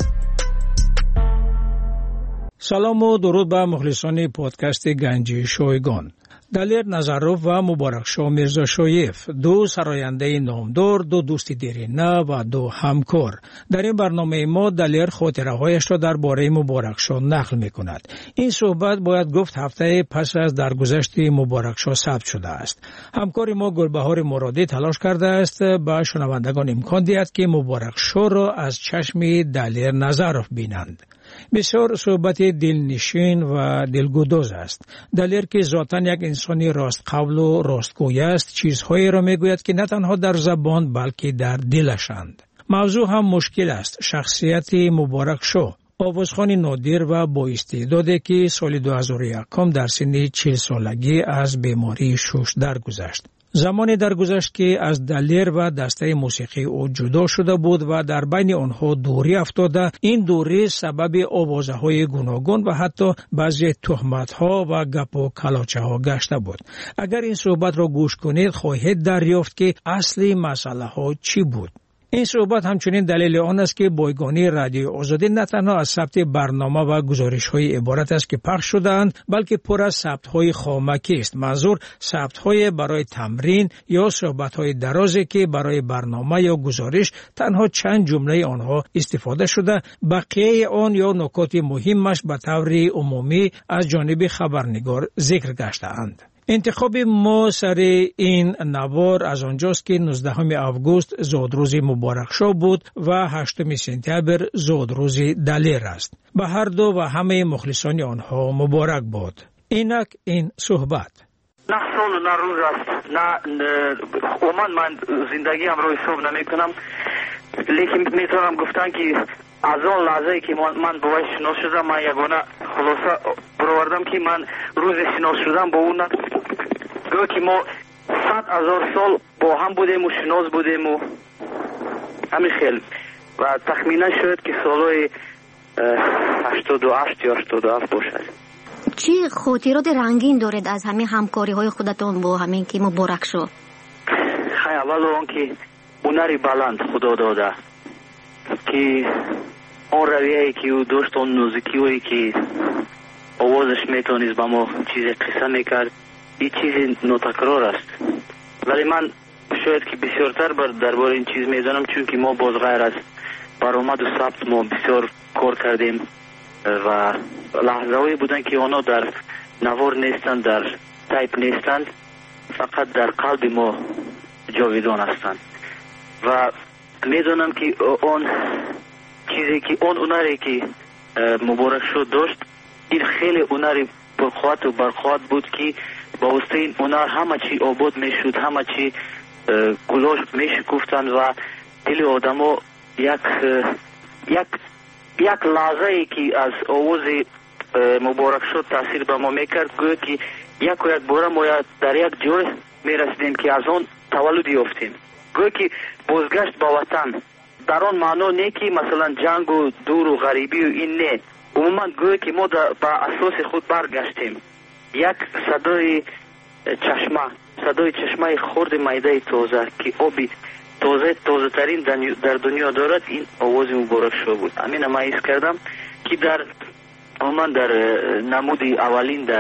سلام و درود به مخلصان پادکست گنج شایگان. دلیر نظروف و مبارکشاه میرزا شایف، دو سراینده نامدار، دو دوست دیرینه و دو همکار. در این برنامه ما دلیر خاطره هایش را درباره مبارکشاه نقل می کند. این صحبت باید گفت هفته پس از درگذشت مبارکشاه ثبت شده است. همکار ما گلبهار مرادی تلاش کرده است به شنوندگان امکان دهد که مبارکشاه را از چشم دلیر نظروف بینند. بسیار صحبت دلنشین و دلگداز است. دلیر که ذاتاً یک انسانی راست قول و راستگوی است، چیزهایی را میگوید که نه تنها در زبان بلکه در دلشند. موضوع هم مشکل است. شخصیت مبارکشاه، آوازخوان نادر و با استعدادی که سال دو هزار و یک در سن چهل سالگی از بیماری شوش درگذشت. زمانی درگذشت که از دلیر و دسته موسیقی او جدا شده بود و در بین آنها دوری افتاده. این دوری سبب آوازه های گوناگون و حتی بعضی تهمت ها و گپ و کلاچه ها گشته بود. اگر این صحبت را گوش کنید خواهید دریافت که اصلی مسئله ها چی بود. این صحبت همچنین دلیل آن است که بایگانی رادیو آزادی نه تنها از ثبت برنامه و گزارش‌های عبارت است که پخش شده‌اند، بلکه پر از ثبت‌های خامکی است. منظور ثبت‌های برای تمرین یا صحبت‌های درازی که برای برنامه یا گزارش تنها چند جمله آنها استفاده شده، بقیه آن یا نکات مهمش به طور عمومی از جانب خبرنگار ذکر گشته‌اند. انتخاب ما سر این نوار از آنجاست که نوزدهم آگوست زادروز مبارک شو بود و هشتم سپتامبر زادروز دلیر است. به هر دو و همه مخلصان آنها مبارک بود. اینک این صحبت. نه سال و نه روز است، نه عموما من زندگی هم رو حساب نمی کنم، لیکن میتونم گفتن که از آن لحظه که من با وی شناس شدم، من یگانه خلاصه برآوردم که من روز شناس شدم با اون گویا که ما صد هزار سال با هم بودیم و شناس بودیم و همین خیلی و تخمینا شاید که سالهای هشتاد و هشت یا هشتاد و هفت باشد. چی خاطرات رنگین دارید از همین همکاری های خودتون با همین که مبارک شو؟ خیلی اول آن که هنری بلند خدا داده که اون رویه‌ای که او داشت، اون موسیقی‌ای که آوازش میتونست با ما چیز قصه میکرد، این چیز ناتکرار است. ولی من شاید که بسیارتر بر درباره این چیز میدانم، چون که ما باز غیر از برآمد و ثبت ما بسیار کار کردیم و لحظه‌ای بودن که آنها در نوار نیستند، در تایپ نیستند، فقط در قلب ما جاویدان هستند. و میدونم که اون چیزی که اون هنری که مبارک شد داشت، این خیلی هنری پرقوت و برقوت بود که با واسطه این هنر همه چی آباد میشد، همه چی گلاش میشکفتند و دل آدما یک یک یک لحظه ای که از آواز مبارک شد تاثیر به ما میکرد، گویا که یک و یک باره ما در یک جای میرسیدیم که از آن تولد یافتیم. گویا که بازگشت با وطن در آن معنا نه که مثلا جنگ و دور و غریبی و این نه، عموما گویا که ما با اساس خود برگشتیم. یک صدای چشمه صدای چشمه خرد میده تازه که آبی تازه تازه ترین در دنیا دارد، این آواز مبارک شو بود. همین ما حس کردم که در عموما در نمودی اولین در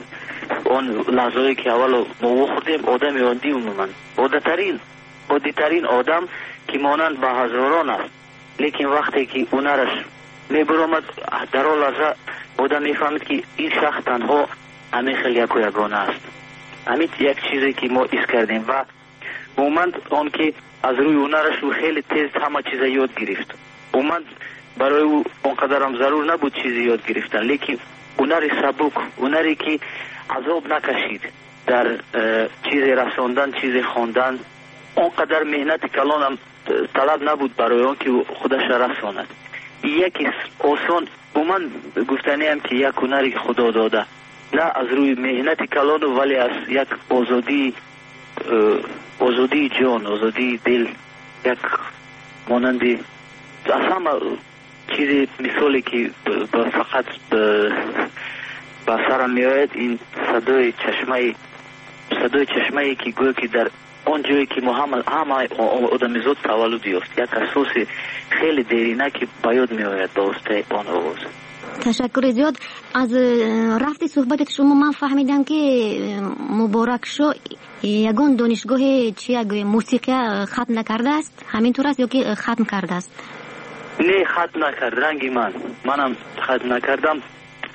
اون لحظه‌ای که اول ما خوردیم آدم عادی عموما عادترین عادیترین آدم که مانند به هزاران است، لیکن وقتی که اونرش میبرامد در آن لحظه آدم میفهمید که این شخص تنها همین خیلی یک و یگانه است. همین یک چیزی که ما حس کردیم و عموما آن که از روی اونرش او خیلی تیز همه چیز یاد گرفت. عموما برای او اونقدر هم ضرور نبود چیزی یاد گرفتن، لیکن اونری سبک، اونری که عذاب نکشید در چیز رساندن، چیز خواندن، اونقدر مهنت کلان هم طلب نبود برای آن که خودش رساند. یکی آسان عموما گفتنی هم که یک هنری خدا داده، نه از روی مهنت کلان ولی از یک آزادی آزادی جان، آزادی دل، یک مانندی از همه چیزی مثالی که فقط به سرم میآید این صدای چشمه صدای چشمه که گویا که در اون جایی که ما همه همه آدمیزاد تولد یافت، یک اساس خیلی دیرینه که به یاد میآید به واسطه آن آواز. تشکر زیاد. از رفت صحبت شما من فهمیدم که مبارک شو یگان دانشگاه چی موسیقی ختم نکرده است، همینطور است یا که ختم کرده است؟ نه ختم نکرد، رنگی من منم ختم نکردم،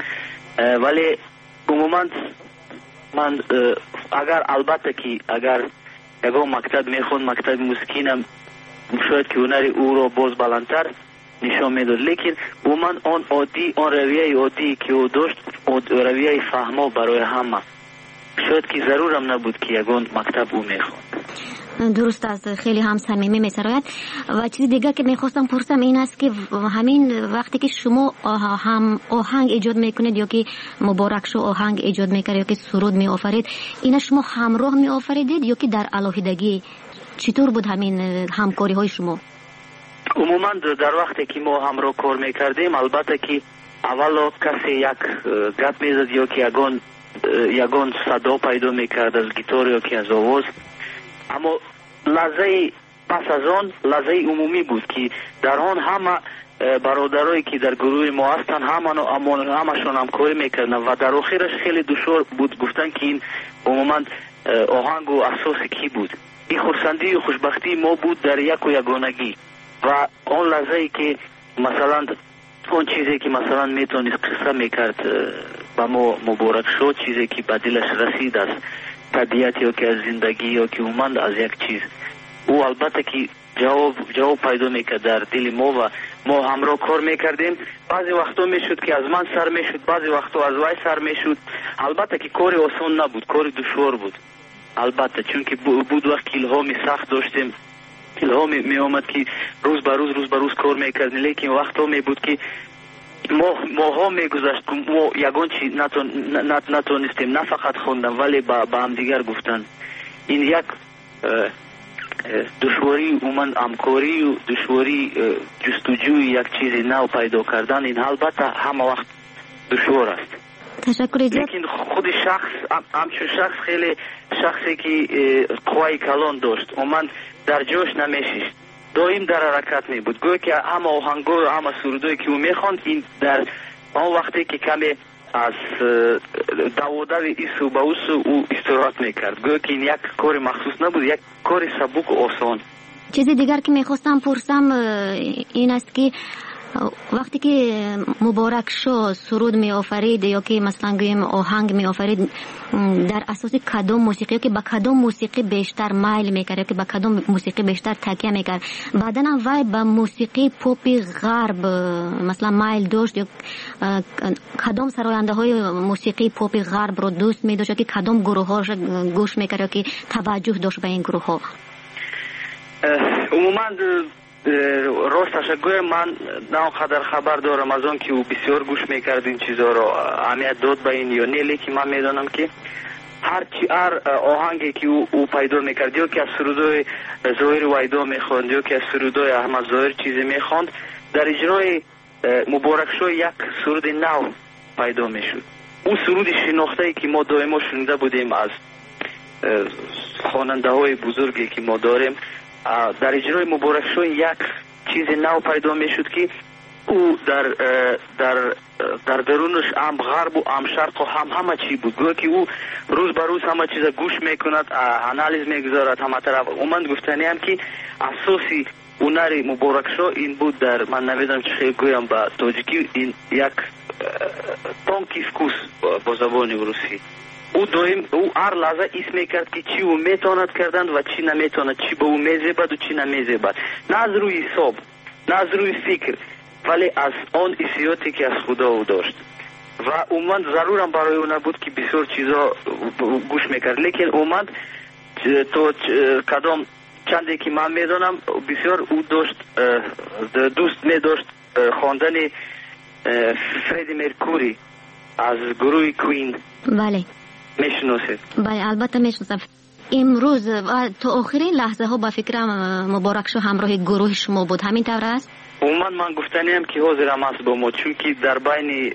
ولی عموما من اگر البته که اگر یگان مکتب میخوند، مکتب موسیقی نم شاید که هنری او رو باز بلندتر نشان میداد، لیکن عموما آن عادی، آن رویه عادی که او داشت، رویه فهما برای همه، شاید که ضرورم نبود که یگان مکتب او میخوند. درست است، خیلی هم صمیمی می‌سراید. و چیز دیگه که میخواستم پرسم این است که همین وقتی که شما هم آهنگ ایجاد میکنید یا که مبارک شو آهنگ ایجاد میکرد یا که سرود میآفرید، اینا شما همراه میآفریدید یا که در علاهیدگی؟ چطور بود همین همکاری های شما؟ عموما در وقتی که ما همراه کار میکردیم، البته که اول کسی یک گپ میزد یا که یگان یگان صدا پیدا میکرد از گیتار یا که از آواز، اما لحظه پس از آن لحظه عمومی بود که در آن همه برادرایی که در گروه ما هستن همشون همکاری میکردن و در آخرش خیلی دشوار بود گفتن که این عموما آهنگ و اساس کی بود. این خرسندی و خوشبختی ما بود در یک و یگانگی و آن لحظه که مثلا اون چیزی که مثلا میتونست قصه میکرد با ما مبارک شد، چیزی که به دلش رسید از طبیعت یا که از زندگی یا که اومد از یک چیز، او البته که جواب جواب پیدا میکرد در دل ما و ما همراه کار میکردیم. بعضی وقتا میشد که از من سر میشد، بعضی وقتا از وای سر میشد. البته که کار آسان نبود، کار دشوار بود البته، چون که بود وقت الهامی سخت داشتیم، الهامی می آمد که روز به روز روز به روز کار میکردیم، لیکن وقتا می بود که ما ماها میگذشت که ما یگان چی نتون نتونستیم نه فقط خوندم ولی با با هم دیگر گفتن. این یک دشواری اومن همکاری و دشواری جستجوی یک چیز نو پیدا کردن، این البته همه وقت دشوار است. تشکر. لیکن خود شخص همچون شخص خیلی شخصی که قوای کلان داشت، اومن در جوش نمیشید، دائم در حرکت می بود. گویا که همه آهنگا و همه سرودایی که او میخواند این در آن وقتی که کمی از دوادو ایسو به اوسو او استراحت میکرد. گویا که این یک کار مخصوص نبود، یک کار سبک و آسان. چیزی دیگر که میخواستم پرسم این است که وقتی که مبارک شو سرود می آفرید یا که مثلا گویم آهنگ می آفرید، در اساس کدام موسیقی که با کدام موسیقی بیشتر مایل میکرد یا که با کدام موسیقی بیشتر تکیه میکرد؟ بعدن هم وای با موسیقی پاپ غرب مثلا مایل داشت یا کدام سراینده های موسیقی پاپ غرب رو دوست می داشت یا که کدام گروه ها گوش میکرد یا که توجه داشت به این گروه ها؟ عموما راستش گویم من نه آنقدر خبر دارم از آن که او بسیار گوش میکرد این چیزا رو، اهمیت داد به این یا نه، لیکن من میدانم که هر چی هر آهنگی که او, او پیدا میکرد یا که از سرودای ظاهر ویدا میخواند یا که از سرودای احمد ظاهر چیزی میخواند، در اجرای مبارک شو یک سرود نو پیدا میشد. اون سرود شناخته که ما دائما شنیده بودیم از خواننده های بزرگی که ما داریم، در اجرای مبارک شو یک چیز نو پیدا میشد که او در در در درونش هم غرب و هم شرق و هم همه چی بود. گویا که او روز به روز همه چیز گوش میکند، انالیز میگذارد همه طرف. اومد گفتنی هم که اساسی هنر مبارک شو این بود، در من نمیدونم چه گویم با تاجیکی، این یک تانکی فکوس با زبان روسی. او دویم او هر لحظه ایس میکرد که چی او میتواند کردن و چی نمیتواند، چی به او میزیبد و چی نمیزیبد، نه از روی حساب نه از روی فکر ولی از آن حسیاتی که از خدا او داشت و اومد ضرورم برای او نبود که بسیار چیزا گوش میکرد. لیکن اومد تو کدام چندی که من میدانم بسیار او داشت دوست میداشت خواندن فردی مرکوری از گروه کوین. بله میشناسید؟ بله البته میشناسم. امروز تا آخرین لحظه ها با فکرم مبارک شو همراه گروه شما بود، همین طور است؟ عموما من گفتنیم که حاضرم است با ما، چون که در بین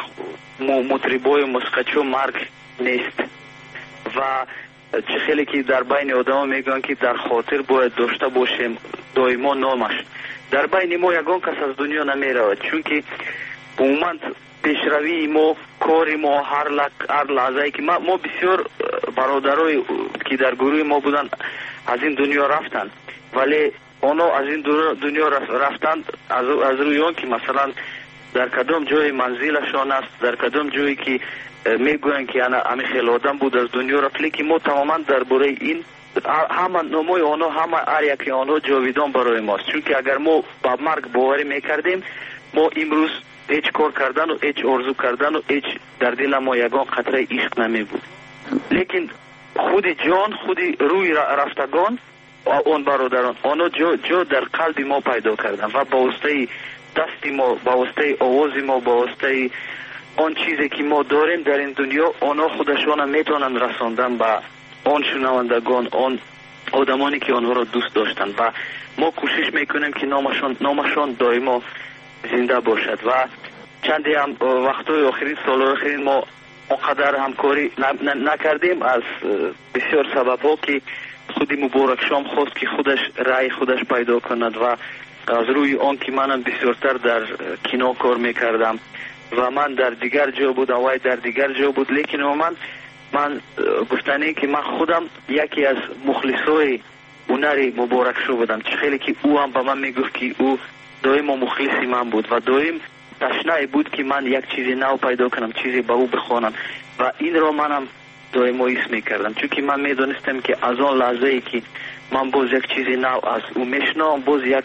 مطربای و موسیقیچو مرگ نیست و چه خیلی که در بین آدم میگن که در خاطر باید داشته باشیم دائما نامش. در بین ما یگان کس از دنیا نمی رود، چون که عموما پیشروی ما، کاری ما، هر لک هر لحظه که ما, ما بسیار برادرای که در گروه ما بودن از این دنیا رفتن، ولی اونا از این دنیا رفتن از, از روی آن که مثلا در کدام جای منزلشان است، در کدام جایی که میگوین که انا همه خیلی آدم بود از دنیا رفت، لیکن ما تماما درباره این همه نامای آنها همه هر یکی آنها جاویدان برای ماست، چون که اگر ما با مرگ باوری میکردیم ما امروز هیچ کار کردن و هیچ آرزو کردن و هیچ در دل ما یگان قطره عشق نمی بود. لیکن خود جان، خود روی رفتگان آن برادران آنها جا, جا در قلب ما پیدا کردن و با واسطه دست ما، با واسطه آواز ما، با واسطه آن چیزی که ما داریم در این دنیا، آنها خودشان میتونن رساندن به آن شنوندگان، آن آدمانی که آنها را دوست داشتن و ما کوشش میکنیم که نامشان نامشان دائما زنده باشد. و چندی هم وقتای آخرین سال آخرین ما اونقدر همکاری نکردیم از بسیار سبب ها که خودی مبارک شام خواست که خودش رای خودش پیدا کند و از روی آن که منم بسیارتر در کینو کار میکردم و من در دیگر جا بود و وای در دیگر جا بود، لیکن من من گفتنی که من خودم یکی از مخلصای هنری مبارک شو بودم، چه خیلی که او هم به من میگفت که او دائم مخلصی من بود و دائم تشنه بود که من یک چیزی نو پیدا کنم، چیزی به او بخوانم و این را منم دائم ایس میکردم، چون که من میدونستم که از آن لحظه ای که من باز یک چیزی نو از او میشنوم، باز یک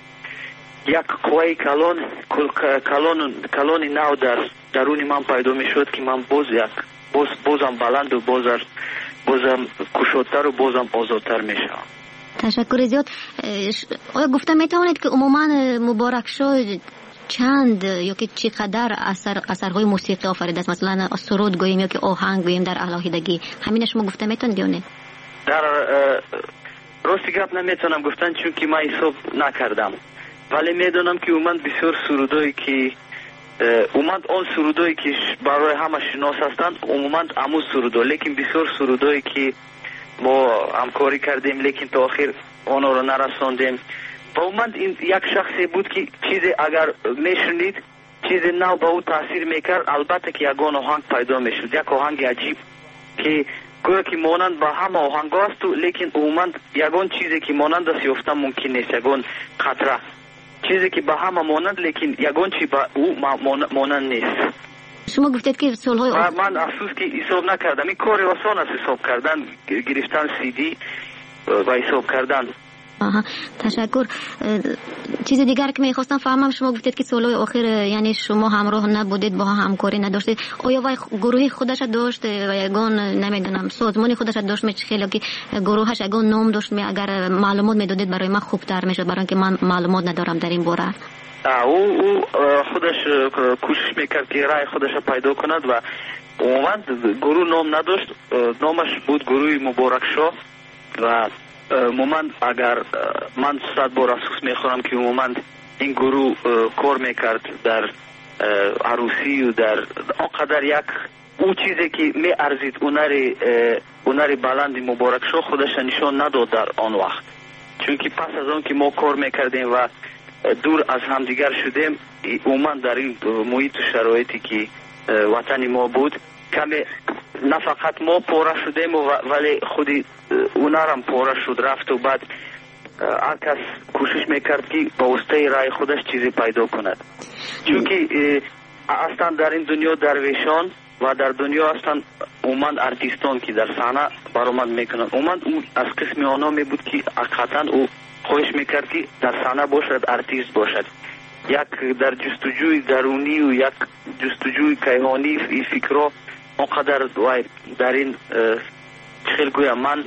یک قوی کلان کلان کلانی نو در درون من پیدا میشد که من باز یک باز بازم بلند و بازم بازم کشادتر و بازم آزادتر میشم. تشکر زیاد. آیا گفتم میتوانید که عموما مبارک شو چند یا که چقدر اثر اثرهای موسیقی آفریده است، مثلا سرود گوییم یا که آهنگ گوییم در الهیدگی، همین شما گفتم میتونید یا نه؟ در راستی گپ نمیتونم گفتن چون که من حساب نکردم، ولی میدونم که اومد بسیار سرودایی که اومد آن سرودایی که برای همه شناس هستند عموما امو سرودا، لیکن بسیار سرودایی که ما همکاری کردیم لیکن تا آخر آنها رو نرساندیم و اومد این یک شخصی بود که چیزی اگر میشنید چیزی نو به او تاثیر میکرد، البته که یگان آهنگ پیدا میشد، یک آهنگ عجیب که گویا که مانند با همه آهنگ است، لیکن اومد یگان چیزی که مانند است یافتن ممکن نیست، یگان خطره چیزی که به همه مانند لیکن یگان چی به او مانند نیست. شما گفتید که سالهای آخر من افسوس که حساب نکردم، این کار آسان است حساب کردن، گرفتن سی دی و حساب کردن. آها تشکر. چیز دیگر که میخواستم فهمم، شما گفتید که سالهای آخر یعنی شما همراه نبودید، با همکاری نداشتید، آیا وای گروهی خودش داشت و یگان نمیدونم سازمانی خودش داشت، میشه خیلی که گروهش یگان نام داشت، می اگر معلومات میدادید برای من خوبتر میشد، برای اینکه من معلومات ندارم در این باره. او او خودش کوشش میکرد که رای خودش پیدا کند و اومد گروه نام نداشت، نامش بود گروه مبارک شو و مومند اگر من صد بار افسوس میخورم که مومند این گروه کار میکرد در عروسی و در آنقدر یک او چیزی که می ارزید اونری اونری بلند مبارک شو خودش نشان نداد در آن وقت، چون که پس از آن که ما کار میکردیم و دور از همدیگر شدیم، اومد در این محیط و شرایطی که وطن ما بود کمی نه فقط ما پاره شدیم ولی خودی اونارم پاره شد رفت و بعد هر کس کوشش میکرد که با واسطه رای خودش چیزی پیدا کند، چون که اصلا در این دنیا درویشان و در دنیا اصلا اومد ارتیستان که در صحنه برآمد میکنند، اومد اون از قسم آنها می بود که حقیقتا او خواهش میکرد که در صحنه باشد، ارتیست باشد، یک در جستجوی درونی و یک جستجوی کیهانی فکرها اونقدر در این خیلی گویم من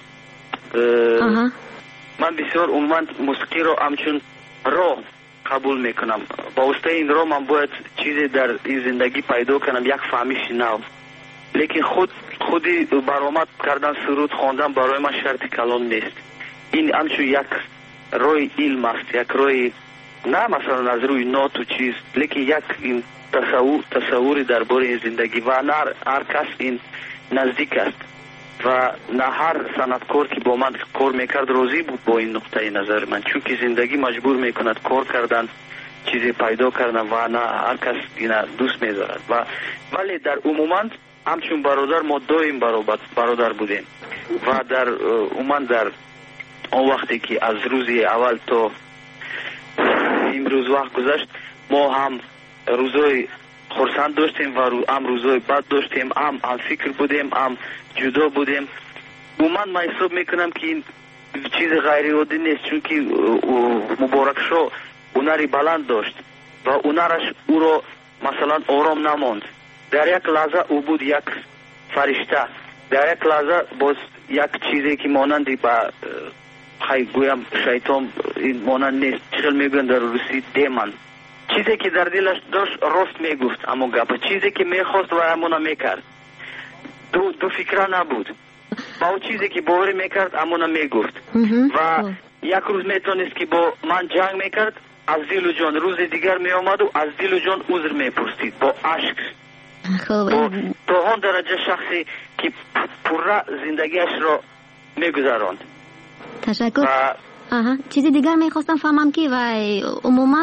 من بسیار عموماً موسیقی رو همچون راه قبول میکنم، با واسطه این راه من باید چیزی در این زندگی پیدا کنم، یک فهمیش نو، لیکن خود خودی برآمد کردن سرود خواندن برای من شرط کلان نیست، این همچون یک روی علم است، یک روی نه مثلا از روی نوت و چیز، لیکن یک این تصور تصوری درباره زندگی و نه هر کس این نزدیک است و نه هر صنعتکار که با من کار میکرد راضی بود با این نقطه نظر من، چون که زندگی مجبور میکند کار کردن، چیزی پیدا کردن و نه هر کس این دوست میدارد و ولی در عموما همچون برادر ما دویم برادر بودیم و در عموما در اون وقتی که از روزی اول تا امروز وقت گذشت ما هم روزای خرسند داشتیم و هم روزای بد داشتیم، هم هم فکر بودیم، هم جدا بودیم. من من حساب میکنم که این چیز غیر عادی نیست، چون که مبارک شو هنری بلند داشت و هنرش او رو مثلا آرام نماند، در یک لحظه او بود یک فرشته، در یک لحظه باز یک چیزی که مانندی با خیلی گویم شیطان این مانند نیست، چخل میگن در روسی دیمن، چیزی که در دلش داشت راست میگفت، اما گپ چیزی که میخواست و همونا میکرد، دو دو فکره نبود، با او چیزی که باوری میکرد همونا میگفت و یک روز میتونست که با من جنگ میکرد، از دل و جان روز دیگر میامد و از دل و جان عذر میپرسید با عشق، با تا آن درجه شخصی که پره زندگیش را میگذراند تشکر. آها چیزی دیگر میخواستم فهمم که و عموما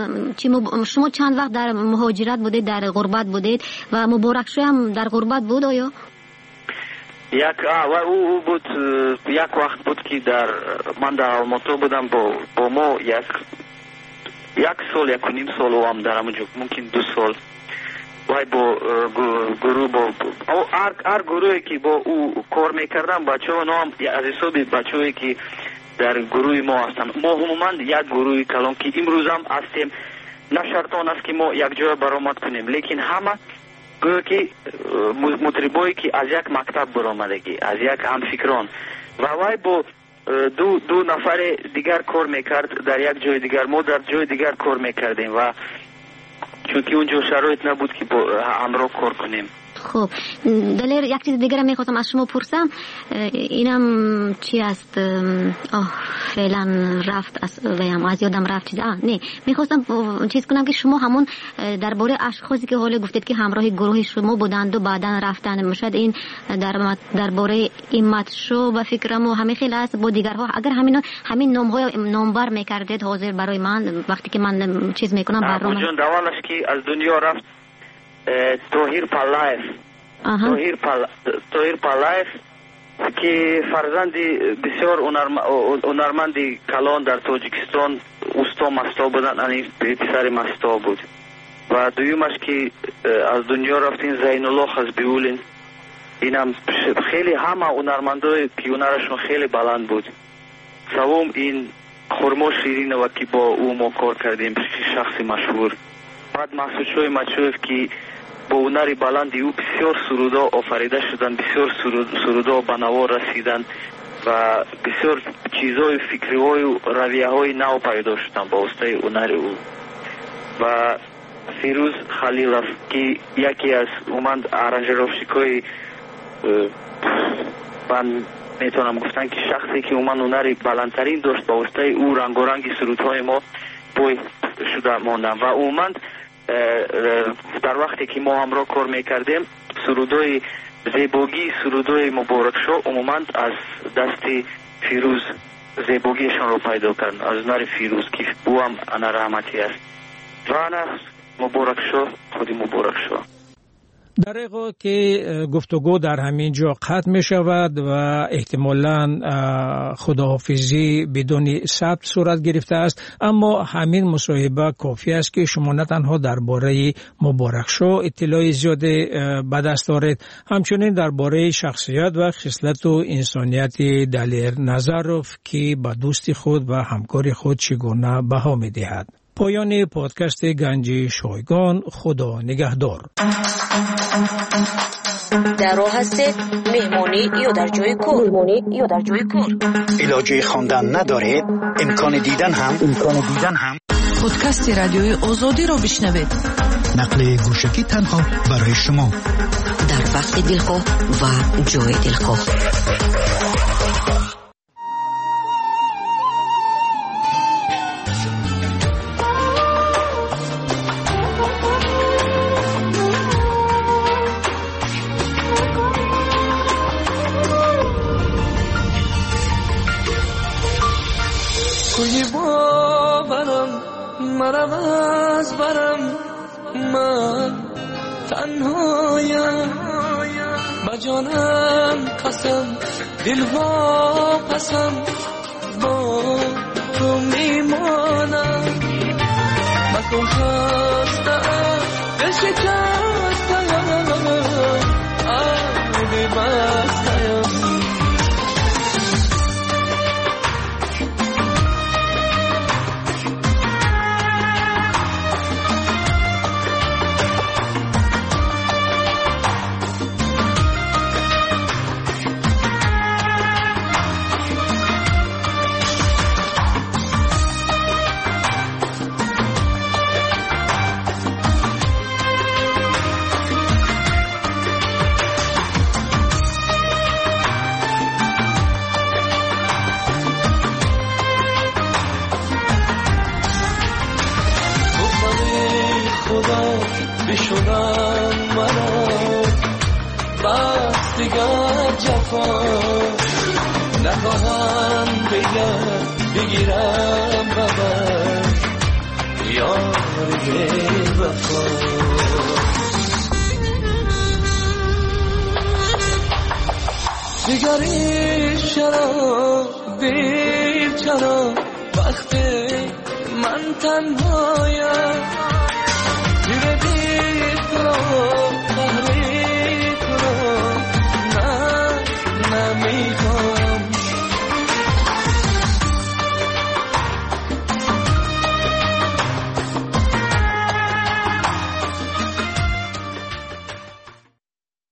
شما چند وقت در مهاجرت بودید، در غربت بودید و مبارک شو هم در غربت بود آیا؟ یک او بود یک وقت بود که در من در آلماتو بودم با با ما یک یک سال یک و نیم سال و هم در همونجا ممکن دو سال وای با گروه با هر هر گروهی که با او کار میکردم بچه ها نام از حساب بچه هایی که در گروه ما هستن. ما عموما یک گروه کلان که امروز هم هستیم، نه شرطان است که ما یک جای برآمد کنیم، لیکن همه گویا که مطربایی که از یک مکتب برآمدگی، از یک همفکران و وای با دو دو نفر دیگر کار میکرد در یک جای دیگر، ما در جای دیگر کار میکردیم و چون که اونجا شرایط نبود که با همراه کار کنیم. خب دلیر یک چیز دیگر میخواستم از شما پرسم، اینم چی است؟ آه فعلا رفت از ویم از یادم رفت چیز. آه نه میخواستم چیز کنم که شما همون درباره اشخاصی که حالا گفتید که همراه گروه شما بودند و بعداً رفتن، مشاید این در درباره ایمت شو و فکرم و همه خیلی است با دیگرها، اگر همین همین نام‌های نامبر میکردید حاضر برای من وقتی که من چیز میکنم برنامه جون دوالش که از دنیا رفت توهیر پالایف توهیر پال توهیر پالایف که فرزندی بسیار هنرمندی کلان در تاجیکستان اوستا مستا بودن، یعنی پسر مستا بود و دویمش که از دنیا رفتین زین الله خزبیولین، اینم خیلی همه هنرمندای که هنرشون خیلی بلند بود. سوم این خرما شیرین و که با او ما کار کردیم، شخصی مشهور. بعد محسود شوی مچوف که با هنر بلندی او بسیار سرودا آفریده شدن، بسیار سرودا به نوار رسیدن و بسیار چیزهای فکریهای و رویه‌های نو پیدا شدن با واسطه هنر او. و فیروز خلیلов که یکی از اومد آرنجروشیکای من میتونم گفتن که شخصی که اومد هنر بلندترین داشت با واسطه او رنگ و رنگ سرودهای ما بوی شده ماندن و اومد در وقتی که ما همراه کار میکردیم سرودای زیباگی سرودای مبارک شو عموما از دست فیروز زیباگیشان رو پیدا کردن، از هنر فیروز که او هم انا رحمتی است و انا مبارک شو خودی مبارک شو. در حقیقت که گفتگو در همین جا قطع می شود و احتمالاً خداحافظی بدون ثبت صورت گرفته است، اما همین مصاحبه کافی است که شما نه تنها درباره مبارک شو اطلاع زیاد به دست دارید، همچنین درباره شخصیت و خصلت و انسانیت دلیر نظروف که به دوستی خود و همکار خود چگونه بها می دهد. پایان پادکست گنج شایگان. خدا نگهدار. در راه هستید مهمانی یا در جای کار مهمانی یا در جای کار علاجه خواندن ندارید، امکان دیدن هم امکان دیدن هم پادکست رادیوی آزادی رو بشنوید. نقل گوشکی تنها برای شما در وقت دلخواه و جای دلخواه. کوی باورم مرم از برم من تنهایم با جانم قسم دلها قسم با تو میمانم مکن خستم دل شکستم آبی بستم بشونم مرا بس دیگر جفا نخواهم بگم بگیرم ببر یار وفا دیگری چرا دیر چرا وقتی من تنهایم دیر دیر تو